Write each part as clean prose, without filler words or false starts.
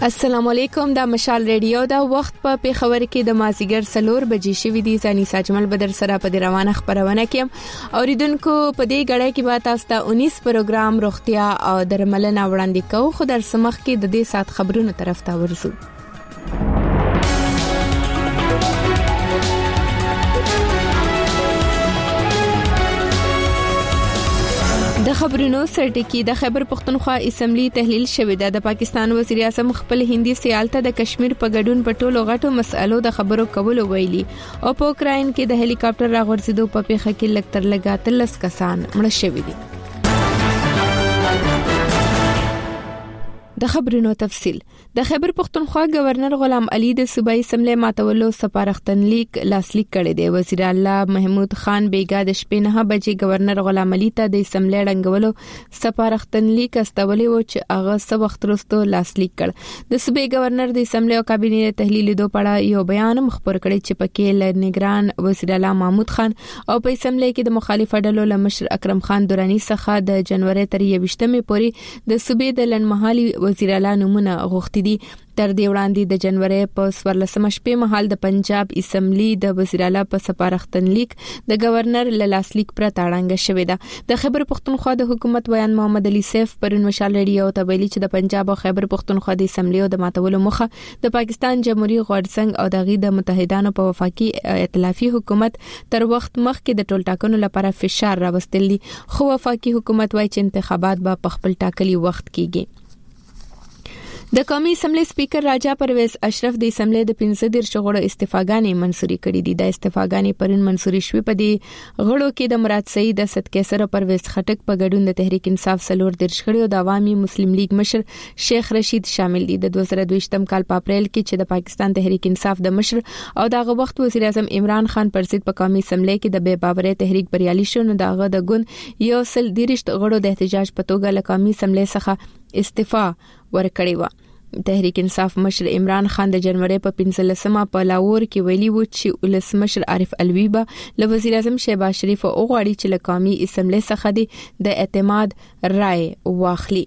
السلام علیکم دا مشال ریډیو دا وخت په پیښور کې د مازیګر 4 بجې شوې دي. ځاني ساجمل بدر سره په روانه خبرونه کې اوریدونکو په دې غړې کې به تاسو ته 19 پروګرام روغتیا او درملنه وړاندې کوو. خو در سمخ کې د دې سات خبرونو طرف ته ورسو. د خبرونو سرټکی د خیبر پختونخوا اسمبلی تحلیل شوې ده. د پاکستان وزیر اعظم خپل هندي سیال ته د کشمیر په ګډون په ټولو غټو مسالو د خبرو کولو ویلي او په اوکراین کې د هلی کاپټر راغورځېدو په پیښه کې لکتر لګا 13 کسان مړه شوي دي. د خبرونو تفصيل. د خیبر پختونخوا گورنر غلام علي د صوبایي اسمبلی ماتولو سپارښتنلیک لاسلیک کړی دی. وزیر اعلی محمود خان بیګا د شپې 9 بجې گورنر غلام علي ته د اسمبلی ړنګولو سپارښتنلیک استولې و چې هغه څه وخت وروسته لاسلیک کړ. د صوبایي گورنر د اسمبلی او کابینې تحلیل دوه پړه یو بیان مخبر کړی چې پکې ل نگران وزیر اعلی محمود خان او په اسمبلی کې د مخالف ډلو لمشر اکرم خان دورانی څخه د جنوري تر 28 پورې د صوبې د لنمحالي وزیر اعلی نمونه غوښتي دي. تر دې وړاندې د جنوري په 14 شپې مهال د پنجاب اسمبلی د وزیر اعلی په سپارښتنلیک د گورنر لاسلیک پر تاړنګ شوې ده. د خیبر پختونخوا د حکومت ویان محمد علي سیف پرون مشال ریډیو ته ویلي چې د پنجاب او خیبر پختونخوا د اسمبلی د ماتولو مخه د پاکستان جمهوریت غورځنګ او د غي د متحدانو په وفاقي ائتلافي حکومت تر وخت مخکې د ټول ټاکنو لپاره فشار راوستل دي. خو وفاقي حکومت وايي چې انتخابات به په خپل ټاکلي وخت کېږي. د قومي اسمبلی سپیکر راجا پرویز اشرف د اسمبلی د 15 غړو استعفاګانې منسوري کړې دي. د استعفاګانې پرون منسوري شوې. په دې غړو کې د مراد سعید د صدقه پرویز خټک په ګډون د تحریک انصاف سلور درش کړي او د عوامي مسلم لیگ مشر شیخ رشید شامل دي. د 2022 کال په اپریل کې چې د پاکستان تحریک انصاف د مشر او دغه وخت وزیر اعظم عمران خان پر ضد په قومي اسمبلی کې د بے باورۍ تحریک بریالي شو نو دغه د ګوند یو سل دیرشت غړو د احتجاج په توګه له قومي اسمبلی څخه استعفا ورکړی و. تحریک انصاف مشر عمران خان د جنوري په 15مه په لاهور کې ویلي و چې ولسمشر عارف علوی به له وزیر اعظم شهباز شریف او غواړي چې له قومي اسمبلی څخه د اعتماد رائے واخلي.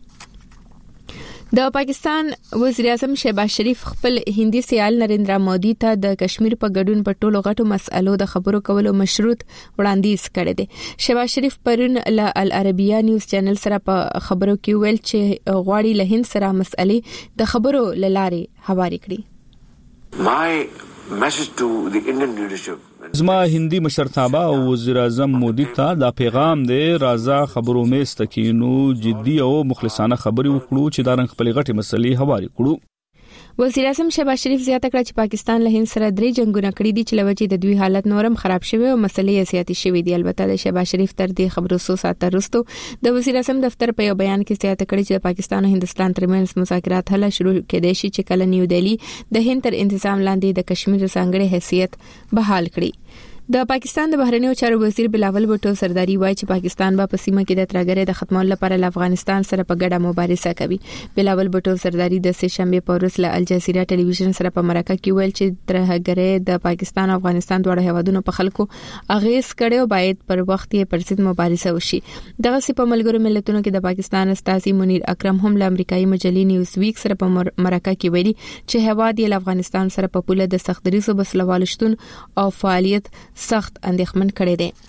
د پاکستان وزیر اعظم شهباز شریف خپل هندي سیال نریندرا مودي ته د کشمیر په ګډون په ټولو غټو مسالو د خبرو کولو مشروط وړاندیز کړی دی. شهباز شریف پرون له العربیه نیوز چینل سره په خبرو کې ویل چې غواړي له هند سره مسالې د خبرو لارې هواري کړي. My message to the Indian leadership زما هندي مشرتابه او وزیر اعظم مودي ته دا پیغام دی راځه خبرو مې ستکینو جدي او مخلصانه خبري وکړو چې دا رنګ خپل غټي مسلې هواري کړو. وزیر اعظم شهباز شریف زیاته کړه چې پاکستان له هند سره 3 جنگونه کړي دي چې لوجې د دوی حالت نورم خراب شوی او مسلې سیاسي شوی دي. البته د شهباز شریف تر دې خبرو 100 ساعت وروسته د وزیر اعظم دفتر په یو بیان کې زیاته کړه چې د پاکستان او هندستان ترمنځ مذاکرات هله شروع کېدای شي چې کله نیو دهلی د هند تر انتظام لاندې د کشمیر ځانګړي حیثیت بحال کړي. د پاکستان د بهرنیو چارو وزیر بلاول بوټو سرداری وایي چې پاکستان به په سیمه کې د ترګرې د ختمولو لپاره له افغانستان سره په ګډه مبارزه کوي. بلاول بوټو سرداری د سه شنبه په ورځ له الجزیره ټلویزیون سره په مرکه کې ویل چې ترګرې د پاکستان او افغانستان دواړو هیوادونو په خلکو اغیز کړي او باید پر وخت یې پر ضد مبارزه وشي. دغه سي په ملګرو ملتونو کې د پاکستان استاذي منیر اکرم هم له امریکایي مجلې نیوز ویک سره په مرکه کې ویلي چې هیواد یې له افغانستان سره په پوله د سخت دریزو بسلوال شتون او فعالیت سخت اندېښمن کړي دي.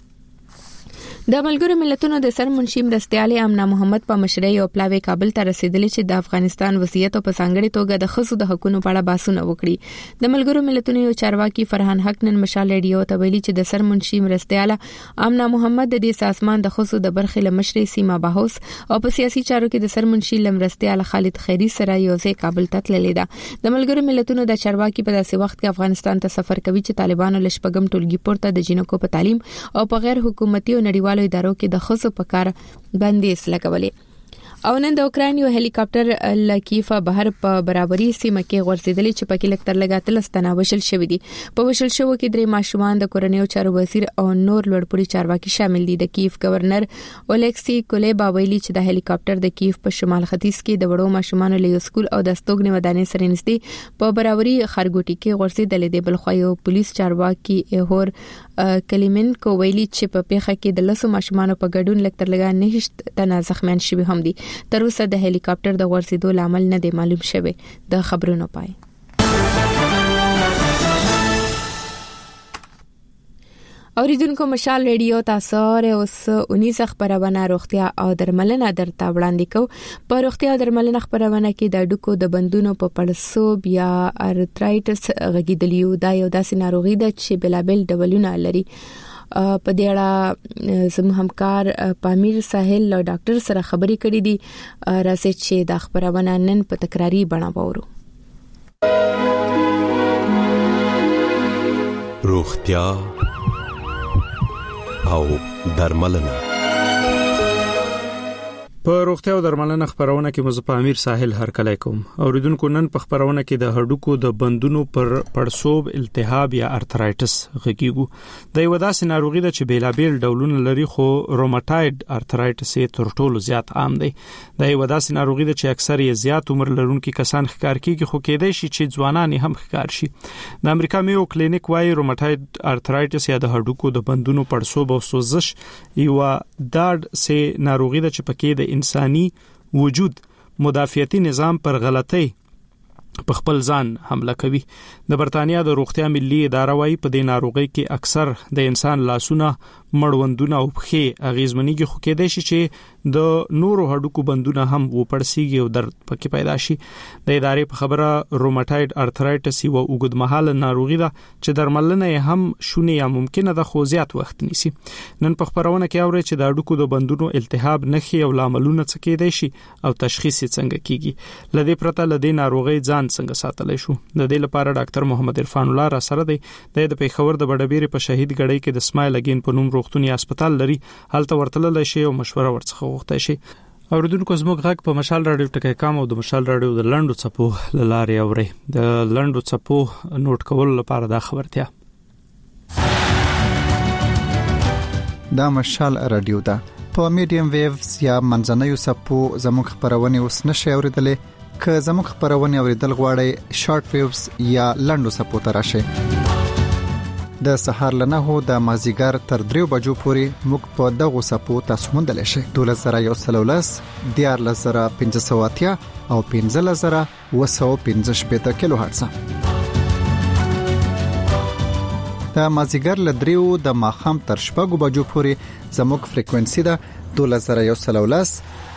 د ملګرو ملتونو د سرمنشي مرستيال امنا محمد په مشرۍ او پلاوی کابل ته رسیدلی چې د افغانستان وضعیت په څنګه توګه د خصوصي د حقوقو په اړه بحثونه وکړي. د ملګرو ملتونو یو چارواکي فرحان حق نن مشال ریډیو ته ویلي چې د سرمنشي مرستيال امنا محمد د دې سازمان د خصوصي د برخې لمشري سیمه بحوث او په سیاسي چارو کې د سرمنشي لمرستيال خالد خیری سره یو ځای کابل ته تللی ده. د ملګرو ملتونو د چارواکي په داسې وخت کې افغانستان ته سفر کوي چې طالبانو لشپګم ټولګي پورته د جنکو په تعلیم او په غیر حکومتي او نړیوالو ادارو کې د خصوصي په کار باندې لګولې. او نن د اوکراین یو هلی کاپټر لکیفه بهر په برابرۍ سیمه کې غورځیدلی چې پکې لکتر لګاتل ستنه وشل شوې دي. په وشل شو کې درې ماشومان د کورنیو چارو وزیر او نور لوړپوړي چارواکي شامل دي. د کیف گورنر اولکسی کولیبا ویلي چې د هلی کاپټر د کیف په شمال ختیځ کې د وړو ماشومانو له سکول او د ستوګنې ودانې سره نږدې په برابرۍ خرګوټي کې غورځیدل دي. بل خو یو پولیس چارواکي هور کلیمنکو ویلي چې په پیښه کې د لسو ماشومان په ګډون لکتر لګا نه تنه زخمیان شوي هم دي. تر اوسه د هلیکاپټر د ورسېدو لامل نه دی معلوم شوی. د خبرونو پای. اوریدونکو مشال ریډیو تاسو اوس 19 خبرونه روغتیا او درملنه درته وړاندې کو. په روغتیا او درملنه خبرونه کې د ډوکو د بندونو په پړسوب یا ارترایټس غږیدلیو دا یو داسې ناروغي ده چې بلابل ډولونه لري. په دې اړه زموږ همکار پامیر ساحل او ډاکټر سره خبرې کړې دي. راځي چې د خبرونه نن په تکراری بڼه وورو. روغتیا او درملنه. په روغتیا او درملنه خبرونه کې مزه پامیر ساحل هر کله کوم. اوریدونکو نن په خبرونه کې د هډوکو د بندونو پر پړسوب التهاب یا ارترایټس غږیږو. د یو داسې ناروغي ده چې بیلابیل ډولونه لري خو روماتایډ ارترایټس یې تر ټولو زیات عام دی. د یو داسې ناروغي ده چې اکثر یې زیات عمر لرونکي کسان ښکار کیږي خو کېدای شي چې ځوانان هم ښکار شي. د امریکا میو کلینیک وايي روماتایډ ارترایټس یا د هډوکو د بندونو پړسوب او سوزش یو داډ سه ناروغي ده چې پکې د انساني وجود مدافعتي نظام پر غلطي په خپل ځان حمله کوي. د برتانیا د روغتیا ملي اداره وايي په دې ناروغي کې اکثر د انسان لاسونه، مړوندونه او پښې اغیزمنېږي خو کېدای شي چې د نورو هډوکو بندونه هم وپړسیږي او درد پکې پیدا شي. د ادارې په خبره روماتایډ ارترایټس یو اوږدمهاله ناروغي ده چې درملنه یې هم شونې یا ممکنه ده خو زیات وخت نیسي. نن په خبرونه کې اوري چې د هډوکو د بندونو التهاب نښې او لاملونه څه کېدای شي او تشخیص یې څنګه کیږي. لدې پرته لدې ناروغي ځان څنګه ساتلای شو. د دې لپاره ډاکټر محمد عرفان الله را سره دی. د پیښور د بډبیر په شهید غړی کې د سمایل اگین په نوم روغتوني هسپتال لري. هلته ورتلل شي او مشوره ورڅخه غوښتای شي. اوریدونکو زموږ غږ په مشال رادیو ټکی کام او د مشال رادیو د لندو چپو لارې اوري. د لندو چپو نوٹ کول لپاره دا خبرتیا. دا مشال رادیو دا په میډیم ویوز یا منځنوي چپو زموږ خبرونه اوس نشي اوریدلې. که زموږ خبرونه اوریدل غواړئ شارټ ویوز یا لندو چپو ته راشئ. د سحر لنهو د مازیګر تر 3 بجو پورې موږ په دغه چپو تاسو موندل شئ. 12113 14580 او 15215 کیلو هرتز. د مازیګر ل 3 د ماخام تر 6 بجو پورې زموږ فریکوئنسي ده 12113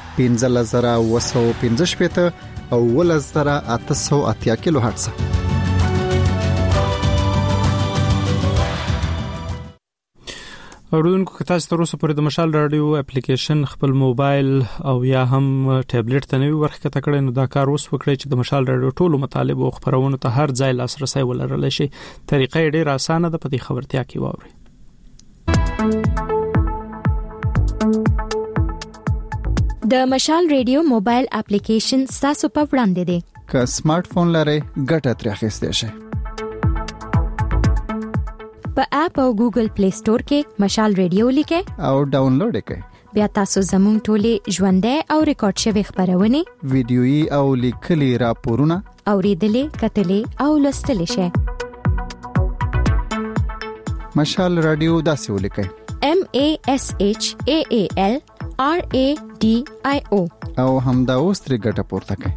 15215 او 11880 کیلو هرتز. اوریدونکو که تاسو تر اوسه پورې د مشال رادیو اپلیکیشن خپل موبایل او یا هم ټابلیټ ته نوی ورخه کړئ نو دا کار اوس وکړئ چې د مشال رادیو ټولو مطالب او خبرونو ته هر ځای لاسرسي ولرلی شي. طریقې ډېر اسانه ده په دې خبرتیا کې واورئ. د مشال رادیو موبایل اپلیکیشن تاسو په وړاندې دی. که سمارټ فون لرئ ګټه ترې اخیستئ شئ. په اپ او ګوګل پلی سٹور کې مشال رادیو لیکئ او ډاونلوډ یې کړئ. بیا تاسو زموږ ټولې ژوندۍ او ریکارډ شوی خبرونه، ویډیويي او لیکلي راپورونه اوریدلې، کتلې او لوستلې شئ. مشال رادیو داسې ولیکئ MASHAALRADIO او همدا اوس ترې ګټه پورته کړئ.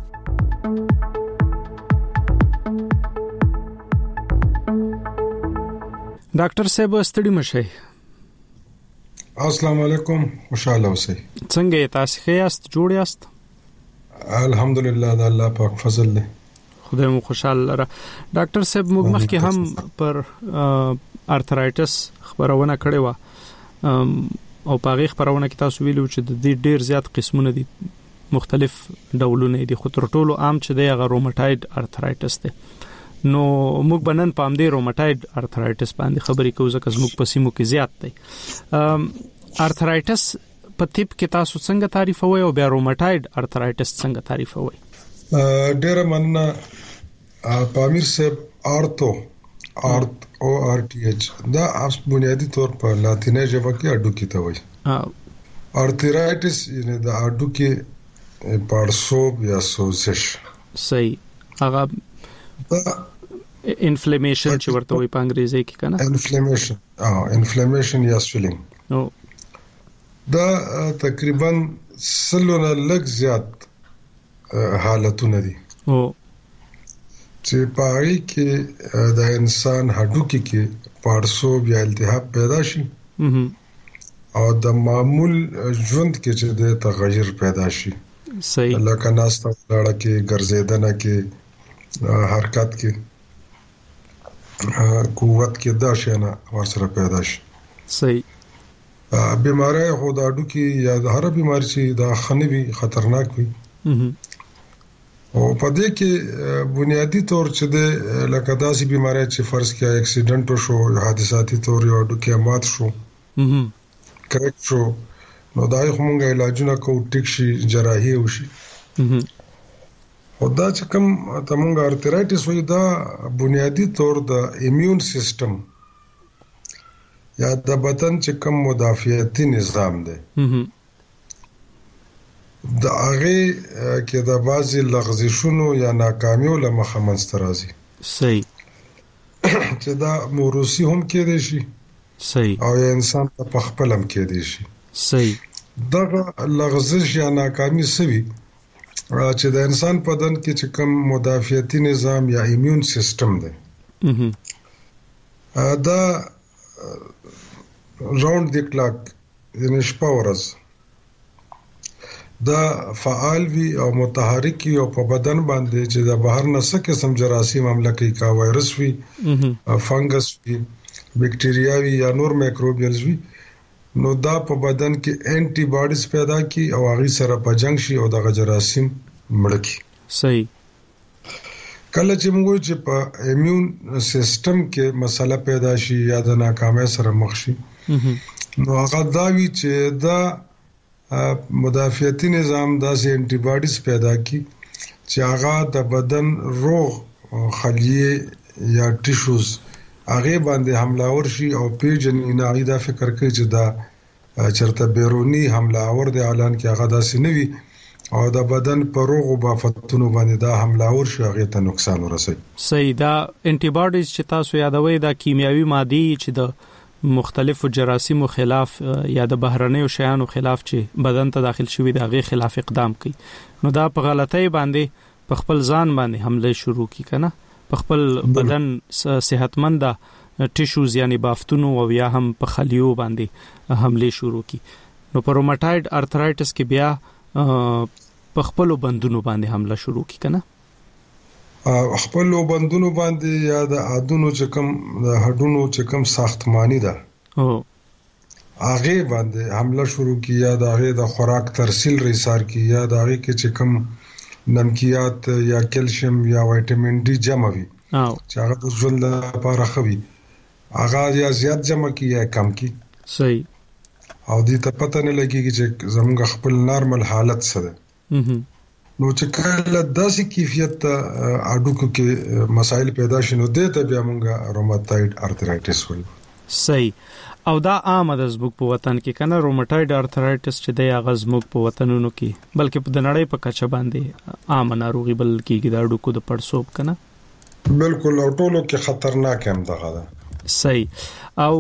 ډاکټر صاحب ستړي مشه. السلام علیکم، خوشاله اوسئ. څنګه تاسو ښه یاست؟ جوړ یاست؟ الحمدلله د الله پاک فضل دی. خدای مو خوشاله لره. ډاکټر صاحب موږ مخکې هم پر ارترایټس خبرونه کړې و او په هغه خبرونه کې تاسو ویلو چې د دې ډېر زیات قسمونه دي، مختلف ډولونه دي، خو تر ټولو عام چې دی هغه روماتایډ ارترایټس دی. نو موږ بنن پام دی روماتایډ ارترایټس باندې خبرې کوو ځکه موږ په سیمو کې زیات دی. ارترایټس په طب کې تاسو څنګه تعریفوي او بیا روماتایډ ارترایټس څنګه تعریفوي؟ ډېر مننه پامیر صاحب. آرتو ORTH دا اوس بنیادی طور په لاتینی ژبه کې هډوکی ته وایي. ارترایټس یعنی د هډوکی پړسوب یا سوزش. صحیح. هغه انفلیمیشن چې ورته وي په انګریزي کې کنه انفلیمیشن یا سویلینګ دا تقریبا سلونه لږ زیات حالتونه دي چې پای کې د انسان هډوکي کې پړسوب یا التهاب پیدا شي او د معمول ژوند کې چې د تغیر پیدا شي صحیح لکه ناسته لړ کې ګرځیدنه کې حرکت کې قوت کې دا شنه ورسره پیدا شي صحیح بیماری خو د هډوکي یا د هر بیماری چې د خنوي خطرناک وي او په دې کې بنیادی طور چې د لکه داسې بیماری چې فرض کړئ اکسیډنټ شو حادثاتي طور یو هډوکي مات شو کریک شو نو دای خو مونږه علاجونه کوو ټیک شي جراحي وشي او دا چې کوم تمونږه ارترایټس وي دا بنیادی طور د ایمیون سیستم یا د بدن چې کوم مدافعتي نظام دی د هغه کې د بازي لغزشونو یا ناکامیو لمخه منځته راځي صحیح چې دا موروثي هم کېدای شي صحیح او انسان په خپل هم کېدای شي صحیح دغه لغزش یا ناکامي سوي چې د انسان په بدن کې چې کوم مدافعتي نظام یا ایمیون سیستم دی دا راوند دی کلاک یعنی شپه ورځ دا فعال وي او متحرک وي او په بدن باندې چې د بهر نه څه قسم جراثیم حمله کوي کا وایرس وي فنګس وي بکټیریا وي یا نور میکروبیلز وي نو دا په بدن کې انټي باډیز پیدا کی او هغه سره په جنگ شي او دغه جراثیم مړ کی صحیح کله چې موږ چې په ایمیون سیستم کې مسله پیدا شي یا د ناکامۍ سره مخ شي نو هغه دا وی چې دا مدافعتي نظام داسې انټي باډیز پیدا کی چې هغه د بدن روغ خلیه یا ټیشوز هغه باندې حمله ور شي او پیجن نه دا فکر کوي چې دا چرته بیرونی حمله ور د اعلان کې هغه داسې نه وي او د بدن په روغ او بافتونو باندې دا حمله ور شي هغه ته نقصان ورسوي صحیح دا انټي باډیز چې تاسو یادوي دا کیمیاوي ماده چې د مختلفو جراثیمو خلاف یا د بهرنیو شیانو خلاف چې بدن ته داخل شوی د هغه خلاف اقدام کوي نو دا په غلطۍ باندې په خپل ځان باندې حمله شروع کی کنه په خپل بدن صحتمند ټیشوز یعنی بافتونو او یا هم په خلیو باندې حمله شروع کی نو په روماتایډ ارترایټس کې بیا په خپل بندونو باندې حمله شروع کی کنه خپل بندونو باندې یا د اډونو چې کوم د هډونو چې کوم ساختمانی ده هغه باندې حمله شروع کی یا د هغه د خوراک ترسیل ریسار کی یا د هغه کې چې کوم نمکیات یا کیلشیم یا وټامین ډي جمع وي چې هغه د ژوند لپاره خوي هغه یا زیات جمع کی یا کم کی صحیح او دې ته پته نه لګيږي چې زموږ خپل نارمل حالت سره نو چې کله داسې کیفیت اډوکو کې مسائل پیدا شنو دې ته بیا موږ روماتایډ ارترایټس وایو صحیح او دا عام د زموږ په وطن کې کنه روماتایډ ارترایټس چې د هغه زموږ په وطنونو کې بلکې په نړۍ په کچه باندې عام ناروغي بل کېږي د اډوکو د پړسوب کنه بالکل او ټولو کې خطرناک هم دغه ده صحیح او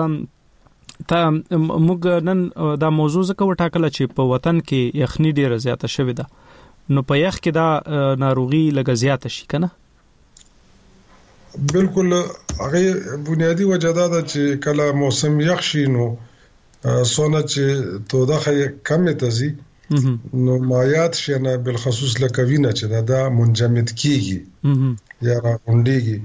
تا موږ نن دا موضوع زکه وټاکله چې په وطن کې یخني ډیره زیاته شوې ده نو په یخ کې دا ناروغي لږه زیاته شي کنه بالکل هغه بنیادی وجه دا ده چې کله موسم یخ شي نو سونه چې توده کم تزي نو مایات شنه بالخصوص لکوینه چې دا منجمد کیږي یا غونډيږي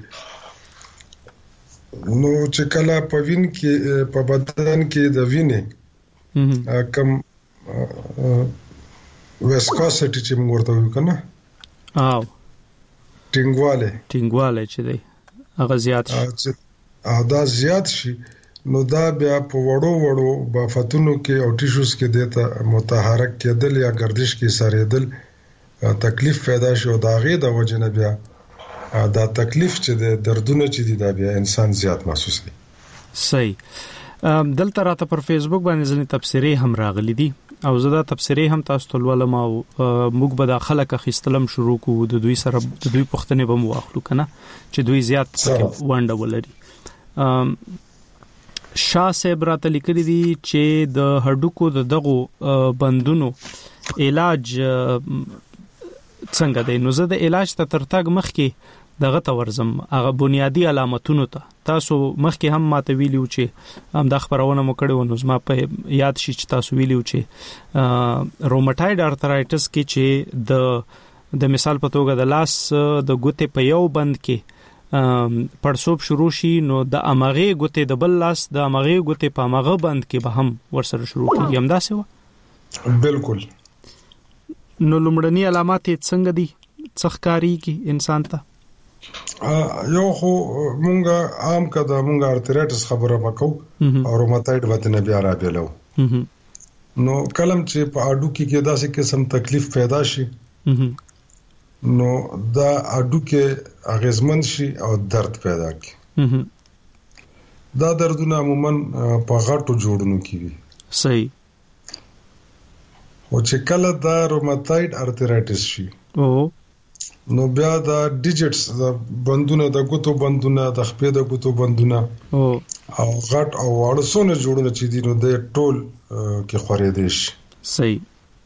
نو چې کله په وین کې په بدن کې د وینې کم ویسکوسټی چې موږ ورته وایو کنه ټینګواله چې دی هغه زیات شي دا زیات شي نو دا بیا په وړو بافتونو کې او ټیشوز کې دته متحرک کېدل یا گردش کې ساریدل تکلیف پیدا شي او دا غي د وجنه بیا دا تکلیف چې د دردونه چې دی دا بیا انسان زیات محسوس کوي صحیح دلته راته پر فیسبوک باندې ځنې تبصرې هم راغلي دي او زه دا تفسیری هم تاسو ته ولوم او موږ به د خلک خستلم شروع کوو د دوی سره د دوی پښتنې به مو واخلو کنه چې دوی زیات ونډه ولري. شاه صاحب راته لیکلي دي چې د هډوکو د دغو بندونو علاج څنګه دی. نو زه د علاج ته ترتاګ مخکې دغه تورزم هغه بنیادی علامتونو ته تاسو مخکې هم ماته ویلیو چې هم د خبرونه مو کړو. نو زما په یاد شي چې تاسو ویلیو چې روماتوید ارترایټس کې چې د مثال په توګه د لاس د ګوتې په یو بند کې پړسوب شروع شي نو د امغه ګوتې د بل لاس د امغه ګوتې په امغه بند کې به هم ورسره شروع کیږي. هم دا څه و بالکل. نو لومړنی علامات څنګه دي څخکاری کی انسان ته؟ یو خو مونږه عام کده مونږه ارترایټس خبره وکاو او روماتوید وته نه بیا را بیلو. نو کلم چې په اډو کې داسې قسم تکلیف پیدا شي نو دا اډو کې اغیزمن شي او درد پیدا کی. دا دردونه عموما په غټو جوړونو کې وي. صحیح. او چې کله دا روماتوید ارترایټس شي نو بیا دا ډیجټس د بندونه د ګوتو بندونه د خپې د ګوتو بندونه او غټ او واړسونه جوړونه چې دي نو د ټول کې خورېدې شي. صحیح.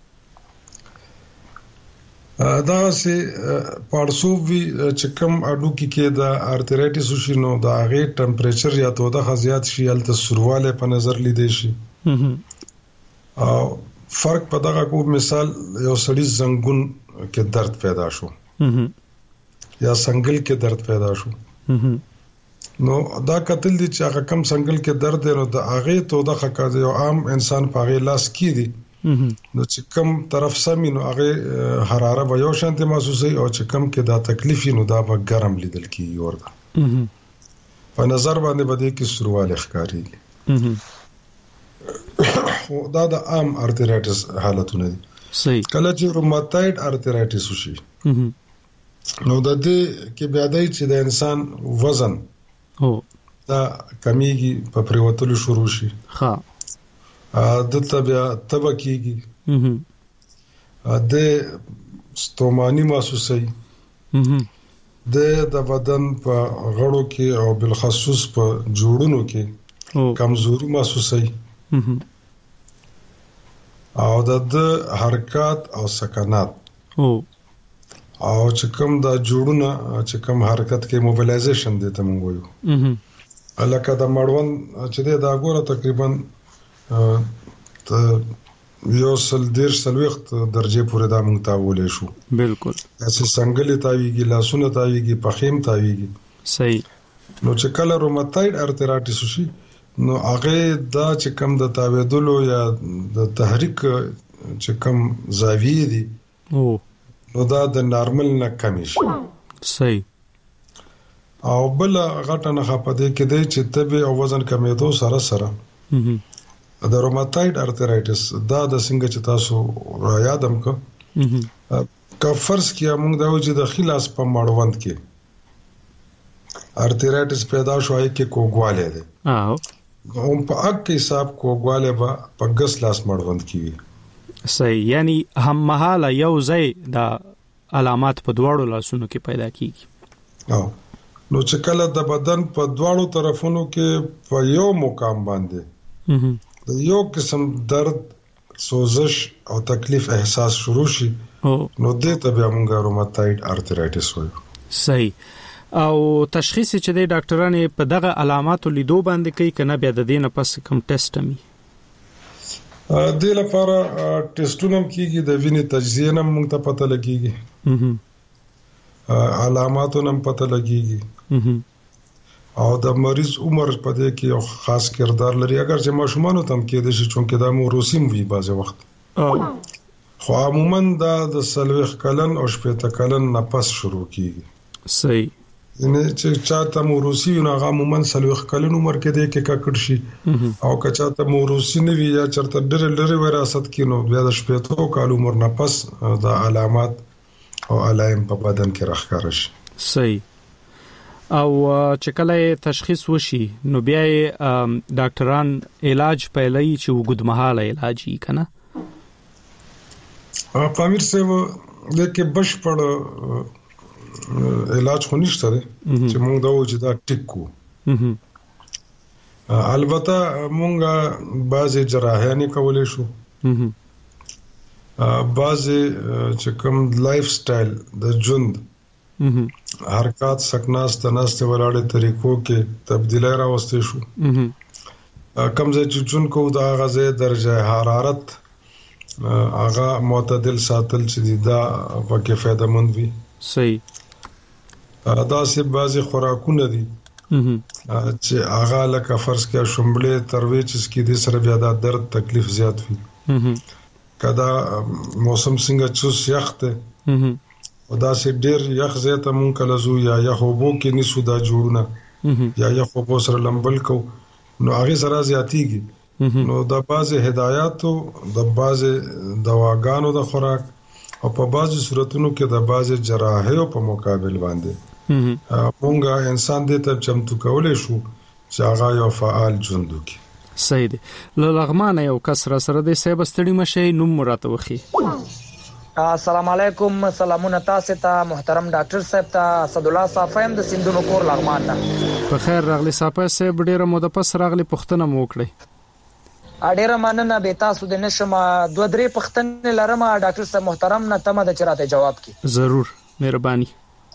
دا سه پارسو وی چې کوم اډو کې د ارترایټس شي نو دا هغه ټمپریچر یا توده زیات شي الته سرواله په نظر لیدې شي. او فرق په دغه کو مثال یو سړی زنګون کې درد پیدا شو یا سنگل کې درد پیدا شو نو دا قتل دي چې هغه کم سنگل کې درد دی نو د هغه توده خکا یو عام انسان په هغه لاس کې دي نو چې کم طرف سمي نو هغه حراره به یو شانتي محسوسي او چې کم کې دا تکلیف نو دا به ګرم لیدل کیږي ورته په نظر باندې بده کې سرواله ښکاریږي. دا د عام ارترایټس حالتونه دي. صحیح. کله چې روماتوید ارترایټس وشي نو د دې کې بیا دی چې د انسان وزن دا کمیږي په پریوتلو شروع شي. ها د بیا تبکیږي د ستومانی محسوسي د بدن په غړو کې او بالخصوص په جوړونو کې کمزوري محسوسي او د حرکت او سکنات او چې کوم دا جوړونه چې کوم حرکت کې موبیلایزیشن دي ته مونږ وایو الکه دا مړون چې دا ګوره تقریبا یو سل دیر سلوخت درجه پورې دا مونږ تاولې شو. بالکل. اسې څنګه تاویږي لاسونه تاویږي پخیم تاویږي. صحیح. نو چې کله روماتوید ارترایټس شي نو هغه دا چې کوم د تاویدلو یا د تحریک چې کوم زاویه دي نو دا د نارمل نه کم شي. صحیح. او بل غټه نه خپده کې دی چې تبه او وزن کمیدو سره سره د روماتوید ارترایټس دا د څنګه چې تاسو را یادم کو کا فرض کیا موږ دا و چې د خلاص په مړوند کې ارترایټس پیدا شوای کې کوګواله ده هم په اګ کې حساب کوګواله په ګس لاس مړوند کې وي. صحیح. یعنی هم محاله یو ځای د علامات په دواړو لاسونو کې پیدا کیږي. نو چې کله د بدن په دواړو طرفونو کې په یو مقام باندې یو قسم درد سوزش او تکلیف احساس شروع شي نو دې ته بیا موږ روماتوید ارترایټس وایو. صحیح. او تشخیص چې د ډاکټرانو په دغه علاماتو لیدو باندې کوي کنه بیا د دې نه پس کوم ټیسټ مي د لپاره ټیسټونه کیږي د وینې تجزیه نه موږ ته پته لګيږي علاماتو نه پته لګيږي او د مریض عمر په دې کې یو خاص کردار لري اگر چې ماشومانو تم کې د شي چونکه دا موروثیم وي بعض وخت خو عموما دا د سلوخ کلن او شپته کلن نه پس شروع کیږي. صحیح. نه چې چاته موروثي نه هغه عموما سلوخ کلن عمر کې د کې ککړ شي او که چاته موروثي نه وي یا چرته ډېر وراثت کې نو بیا د شپته کال عمر نه پس د علامات او علائم په بدن کې راښکاره شي. صحیح. او چې کله تشخیص وشي نو بیا ډاکټران علاج پیلای چې وګدمحاله علاج یې کنه پامیر صاحب دغه بشپړ علاج خو نشته چې موږ دا و چې دا ټیکو البته موږ بعضی جراحانه کولې شو بعضی چې کوم لایف سټایل د ژوند حرکات سکناس تناسته ولاړې طریقو کې تبدیلی راوستې شو کم ځای چې چون کو دا غزه درجه حرارت هغه معتدل ساتل چې دا پکې فائدہ مند وي صحیح دا سه بعضی خوراکونه دي چې هغه لکه فرض کې شومبلې ترویج کې د سره بیا د درد تکلیف زیات وي کدا موسم څنګه چوس یخته او دا سه ډیر یخ زیاته مونږ کله زو یا یخوبو کې نسو دا جوړونه یا یخوبو سره لمبل کو نو هغه سره زیاتیږي نو د بعض هدایاتو د بعض دواګانو د خوراک او په بعض صورتونو کې د بعض جراحیو په مقابل باندې مونږه انسان دې ته چمتو کولای شو چې هغه یو فعال ژوند وکړي صحیح دی لغمانه یو کسر سره د سیب ستړي مشي نوم مراته وخی السلام علیکم سلامونه تاسو ته محترم ډاکټر صاحب ته اسد الله صافیم د سندونو کور لغمان نه په خیر راغلی صافه صاحب ډیره موده پس راغلی پښتنه مو کړی اډیره مننه به تاسو د نشم 2-3 پښتنه لرم ډاکټر صاحب محترم نه تمه د چراته جواب کی ضرور مهرباني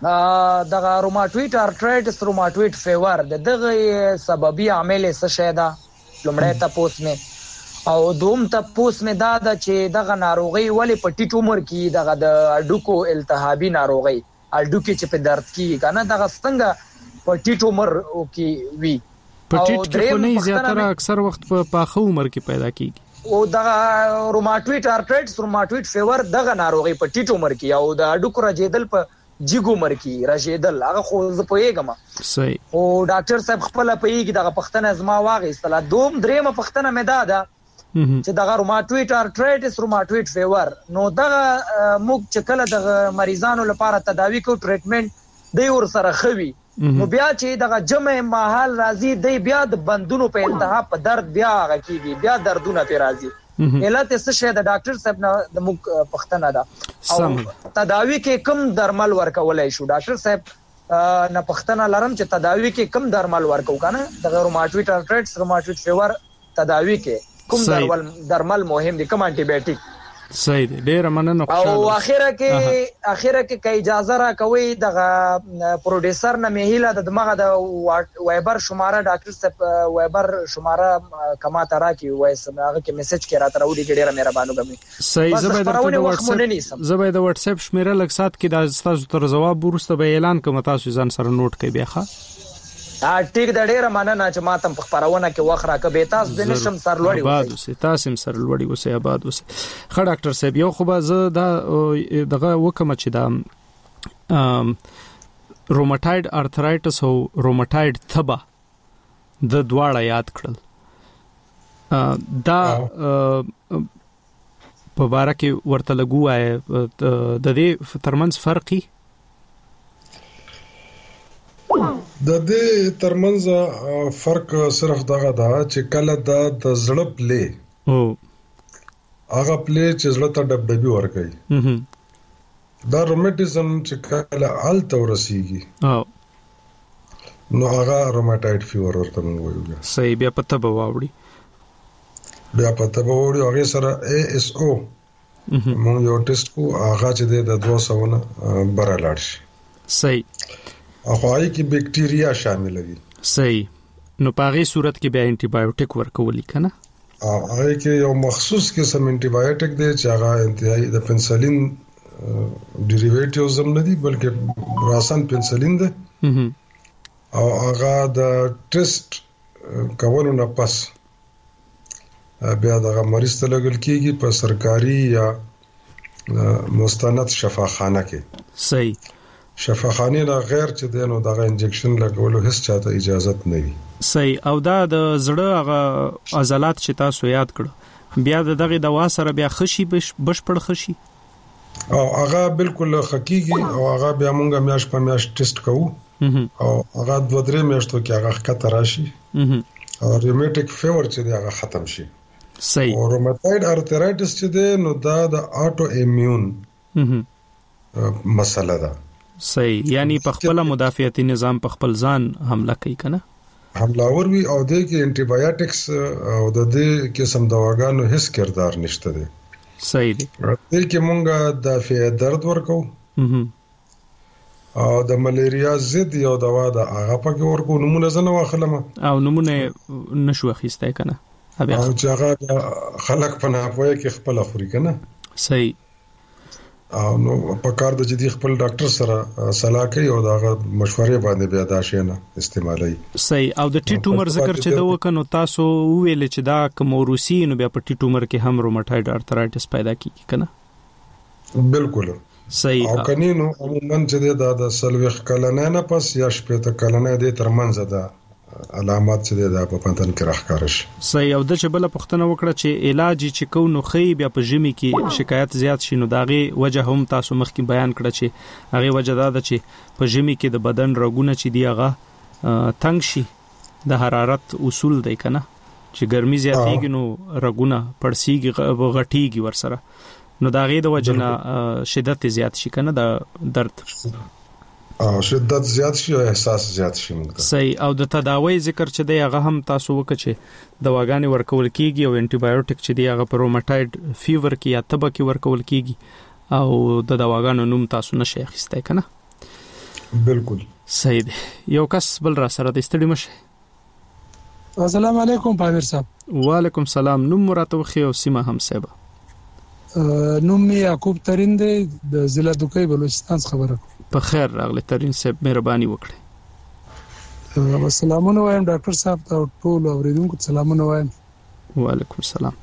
دغه روماتویډ ارترایټس روماتویډ فیور دغه سببي عامل څه شیدا لمړی تاسو مې او دوم تاسو مې دا چې دغه ناروغي ولی په ټیټ عمر کې دغه د اډوکو التهابي ناروغي اډوکي چې په درد کې کنه دغه څنګه په ټیټ عمر کې وی په ټیټ کې نه زیاتره اکثر وخت په پاخه عمر کې پیدا کیږي او دغه روماتویډ ارترایټس روماتویډ فیور دغه ناروغي په ټیټ عمر کې او د اډوکو رجیدل په جګ عمر کې رجیدل هغه خو زه پوهیږم صحیح او ډاکټر صاحب خپل پوهیږي دغه پښتنه زما واغې استلا دوم درېمه پښتنه مې دا چې دغه روماتویډ ارترایټس روماتویډ فیور نو دغه موږ چې کله دغه مریضانو لپاره تداوی کو ټریټمنټ دی ور سره خوي نو بیا چې دغه جمع محل راځي دی بیا د بندونو په انتها په درد بیا غکیږي بیا دردونه په راځي علت څه شه د ډاکټر صاحب نه د موږ پښتنه ده او تداوی کې کم درمل ورکولای شو ډاکټر صاحب نه پښتنه لرم چې تداوی کې کم درمل ورکو کنه د روماتویډ ارترایټس روماتویډ فیور تداوی کې کوم درمل مهم دي کوم انټي بایوټیک صحیح دی ډیر مننه او اخره کې اجازه را کوي دغه پروډوسر نه مهیله د دماغه د وایبر شماره ډاکټر صاحب وایبر شماره کما ترا کی وایس هغه کې میسج کې راته راوړي ډیره مهرباني وګمي صحیح زبې د واتس اپ شمیره لږ سات کې د تاسو تر جواب ورسته به اعلان کوم تاسو ځان سره نوٹ کړئ بیا ښه ټیک د ډیره مننه چې ما تم په خبرونه کې وخت راکبه تاسو د نشم سر لوړی اوسه تاسو سر لوړی اوسه آباد اوسه خ ډاکټر صاحب یو خو به زه دا دغه وکم چې دا روماتویډ ارترایټس او روماتویډ تبه د دواړه یاد کړل دا په باره کې ورته لګوای د دې ترمنځ فرقي د دې ترمنځ فرق صرف دغه دا چې کله د زړه پلي هغه پلي چې زړه ته ډبډبي ورکوي دا روماتیزم چې کله الته ورسیږي نو هغه روماتویډ فیور ورته وایي صحیح بیا پته به واوړي هغه سره ASO موږ یو ټیسټ کو هغه چې د 200 نه بره لاړ شي صحیح هغه کې بکټیریا شامل دي صحیح نو په هغه صورت کې بیا انټي بایوټیک ورکول کنا هغه کې یو مخصوص قسم انټي بایوټیک دی چې هغه انتهایی د پنسلین ډیریویټیوز هم نه دي بلکې راسن پنسلین دی او هغه د ټیسټ کولو نه پس بیا د مریض ته لګل کیږي په سرکاري یا مستند شفاخانه کې صحیح شفاخانه نه غیر چې دینو دغه انجکشن لګولو هیڅ چاته اجازه نه وي صحیح او دا د زړه هغه عضلات چې تاسو یاد کړو بیا دغه دوا سره بیا خشي بشپړ خشي او هغه بالکل حقيقي او هغه بیا مونږه میاش په میاش ټیسټ کوو او هغه 2-3 میاشتو کې هغه خطر راشي او ریوماتیک فیور چې هغه ختم شي صحیح. او روماتوید ارترایټس چې ده نو دا د اټو ایمیون مسله ده. صحیح. یعنی په خپل مدافعتي نظام په خپل ځان حمله کوي کنه، حملاور وي او د کې انټي بایوټکس او د دې قسم دواګانو هیڅ کردار نشته دي. صحیح دي. د کې مونږه دافع درد ورکو او د ملیریا ضد یو دوا د هغه پکې ورکو، نمونه زنه واخلم او نمونه نشو اخیسته کنه او چې هغه خلک په ناپوهه کې خپل اخوري کنه. صحیح. او نو په کار د جدي خپل ډاکټر سره صلاح کوي او دا مشورې باندې بیا دا شي نه استعمالي. صحیح. او د ټي ټومر ذکر چې دا وکنو تاسو ویل چې دا کوم روسي نو بیا په ټي ټومر کې هم روماتوید ارترایټس پیدا کیږي کنه. بالکل صحیح. او کنينو عموما چې دا د سلوخ کلنه نه پس یا شپته کلنه د ترمنځ ده علامات چې دا په پنتن کې راخاره شي. صحیح. او د چې بل پښتنه وکړه چې علاج چې کو نو خي بیا په ژمي کې شکایت زیات شي نو داغه وجه هم تاسو مخکې بیان کړه چې هغه وجه دا ده چې په ژمي کې د بدن رګونه چې دی هغه تنگ شي، د حرارت اصول دی کنه چې ګرمي زیاتېږي نو رګونه پړسیږي غټيږي ورسره نو داغه د وجه نه شدت زیات شي کنه د درد او شدت زیات شي او احساس زیات شي موږ. صحیح. او د تداوی ذکر چې دی هغه هم تاسو وکړه چې دواګانې ورکول کیږي او انټي بایوټیک چې دی هغه په روماتوید فیور کې یا تبه کې ورکول کیږي او د دواګانو نوم تاسو نشئ اخیسته کنه. بالکل صحیح دی. یو کس بل را سره د استړي مشه. السلام علیکم پامیر صاحب. وعلیکم السلام. نوم مراتب خو او سیمه هم صاحب. نوم می یعقوب ترین دی د ضلع دوکۍ بلوچستان خبره. په خیر راغلی ترین صاحب، مهرباني وکړئ. سلامونه وایم ډاکټر صاحب ته ټول اوریدونکو سلامونه وایم. وعلیکم السلام.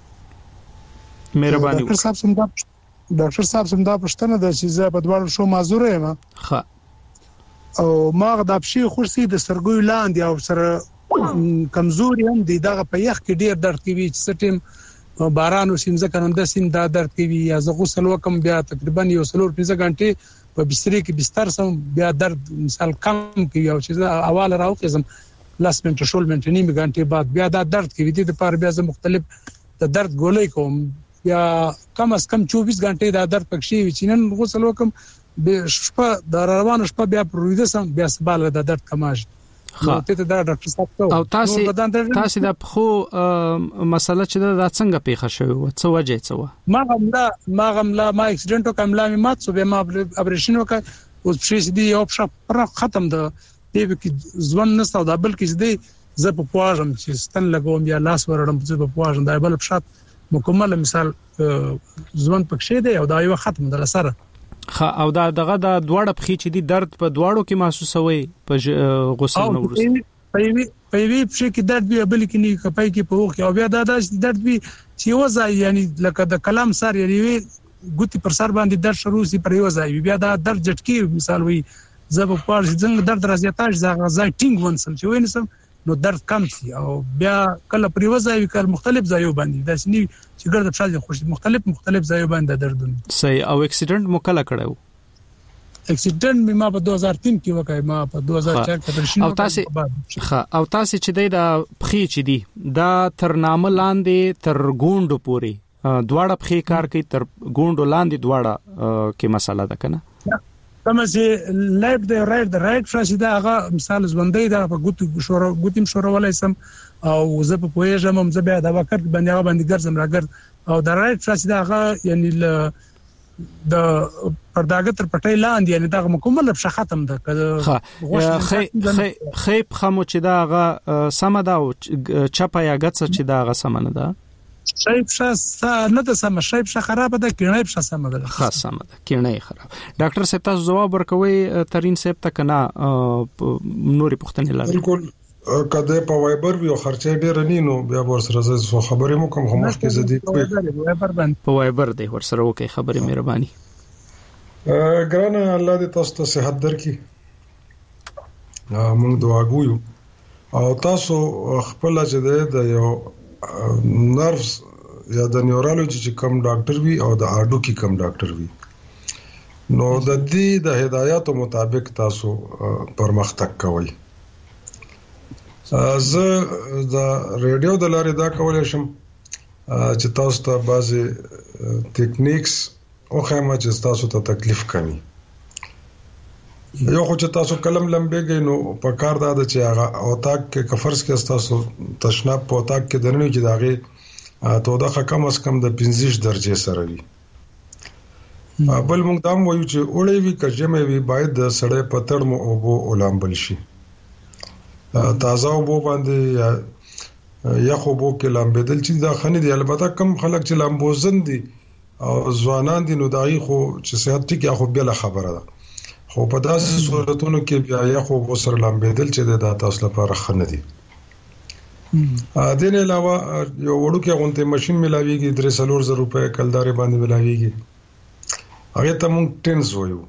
مهرباني ډاکټر صاحب سم دا پښتنه د چې زه په دوړ شو معذور یم. ښه. او ما غدا بشي خورسي د سرګوي لاندې او سره کمزوري هم دي دغه په یخ کې ډیر درد کوي چې سټیم باران وسیم ځکه نن د سیم دا درد کوي یا زه غسل وکم بیا تقریبا یو 3-5 غنټې په بستر کې بستر سم بیا درد مثال کم کوي او چې اول راوخم لاس منټ شول منټ نیمه غنټې بعد بیا دا درد کوي د لپاره بیا زه مختلف د درد ګولې کوم بیا کم از کم 24 غنټې دا درد پکشي چې نن غسل وکم به شپه د روانه شپه بیا پرویده سم بیا سباله د درد کماش. ته دا ډاکټر صاحب او تاسو د خو مسله چې دا څنګه پیښه شوی و څه وجه څه و؟ ما اکسیډنټ وکړم لا مات سو به ما اپریشن وکړ اوس شې دي یو پر ختم ده دی کې ځوان نسته دا بل کې دې زه په پواژم چې ستن لګوم یا لاس ورړم په پواژم دا بل شات مکمل مثال ځوان پکښې دی او دا یو ختم ده سره. او دا دغه د دوړه پخې چې دي درد په دوړو کې محسوسوي په غسل نو ورسره په وی پښې کې درد به بل کې نه کپای کې په وخت او بیا دا درد به چې وځي یعنی لکه د کلام سر یعنی ګوتی پر سر باندې درد شروع سي پر وځي بیا دا درد جټکی مثال وي زب په څنګه درد راځي ځای ټینګ ونسم چې وینسم نو درد کم شي او بیا کله پر وځي کله مختلف ځایو باندې دا شنی چې ګرد په شاله خوش مختلف ځایو باندې دردونه. صحیح. او اکسیډنټ مو کله کړو؟ اکسیډنټ ما په 2003 کې وکړ، ما په 2004 کې درشین او تاسو چې د پخې چې دی دا تر نامه لاندې تر ګوندو پوري دواړه پخې کار کوي تر ګوندو لاندې دواړه کې مسله ده کنه. کومه چې لیفت دی رائټ فراشي دا هغه مثال ژوندۍ دا په ګوتیم شورولای سم او زه په پوهېږم زه بیا دا وخت باندې ګرځم راګر او دا رائټ فراشي دا هغه یعنی د پرداګه تر پټای لاندې یعنی دا مکمل په ختم ده خیب خمو چې دا هغه سم ده او چپا یا غڅ چې دا هغه سم نه ده شایب شاس نه ده سم شایب ش خراب ده کینای په سم ده خاصه ده کینای خراب. ډاکټر صاحب تاسو جواب ورکوي ترين صاحب ته کنه نوري پښتنه لري. بالکل کده په وایبر ویو خرچه ډیر نه نو بیا ورسره زه خبرې مو کوم هم کې زدي په وایبر دی ورسره وکي خبرې مهرباني. ګرانه الله دې تاسو ته صحت درکړي. موږ دعا کوو او تاسو خپل چې د یو نرفز یا د نیورولوژي چې کوم ډاکټر وي او د اډو کې کوم ډاکټر وي نو د دې د هدایاتو مطابق تاسو پرمختګ کوئ. زه د ریډیو د لارې دا کولای شم چې تاسو ته بعضي ټیکنیکس او خامہ چې تاسو ته تکلیف کوي. یو خو چې تاسو کلم لمبېږئ نو په کار دا ده چې هغه اوتاق کې کفرس کې تاسو تشناب په اوتاق کې دنه چې داغه توده کم از کم د 25 درجه سره وي. بل موږ دا وایو چې اورې وی کجمه وی باید د سړې پتړ مو او بو اولامبل شي. تازه او بو باندې یا خو بو کې لامبېدل چې دا خنې دی. البته کم خلک چې لامبوزن دي او ځوانان دي نو دای خو چې صحت ټیک خو بل خبره ده. خو په داسې صورتونو کې بیا یا خو بو سره لامبېدل چې د تاسو لپاره خنه دي. دین علاوه یو وړو کې غونته ماشين ملاويږي 300 روپے کلدارې باندې ملاويږي. هغه ته مونږ ټینس وایو.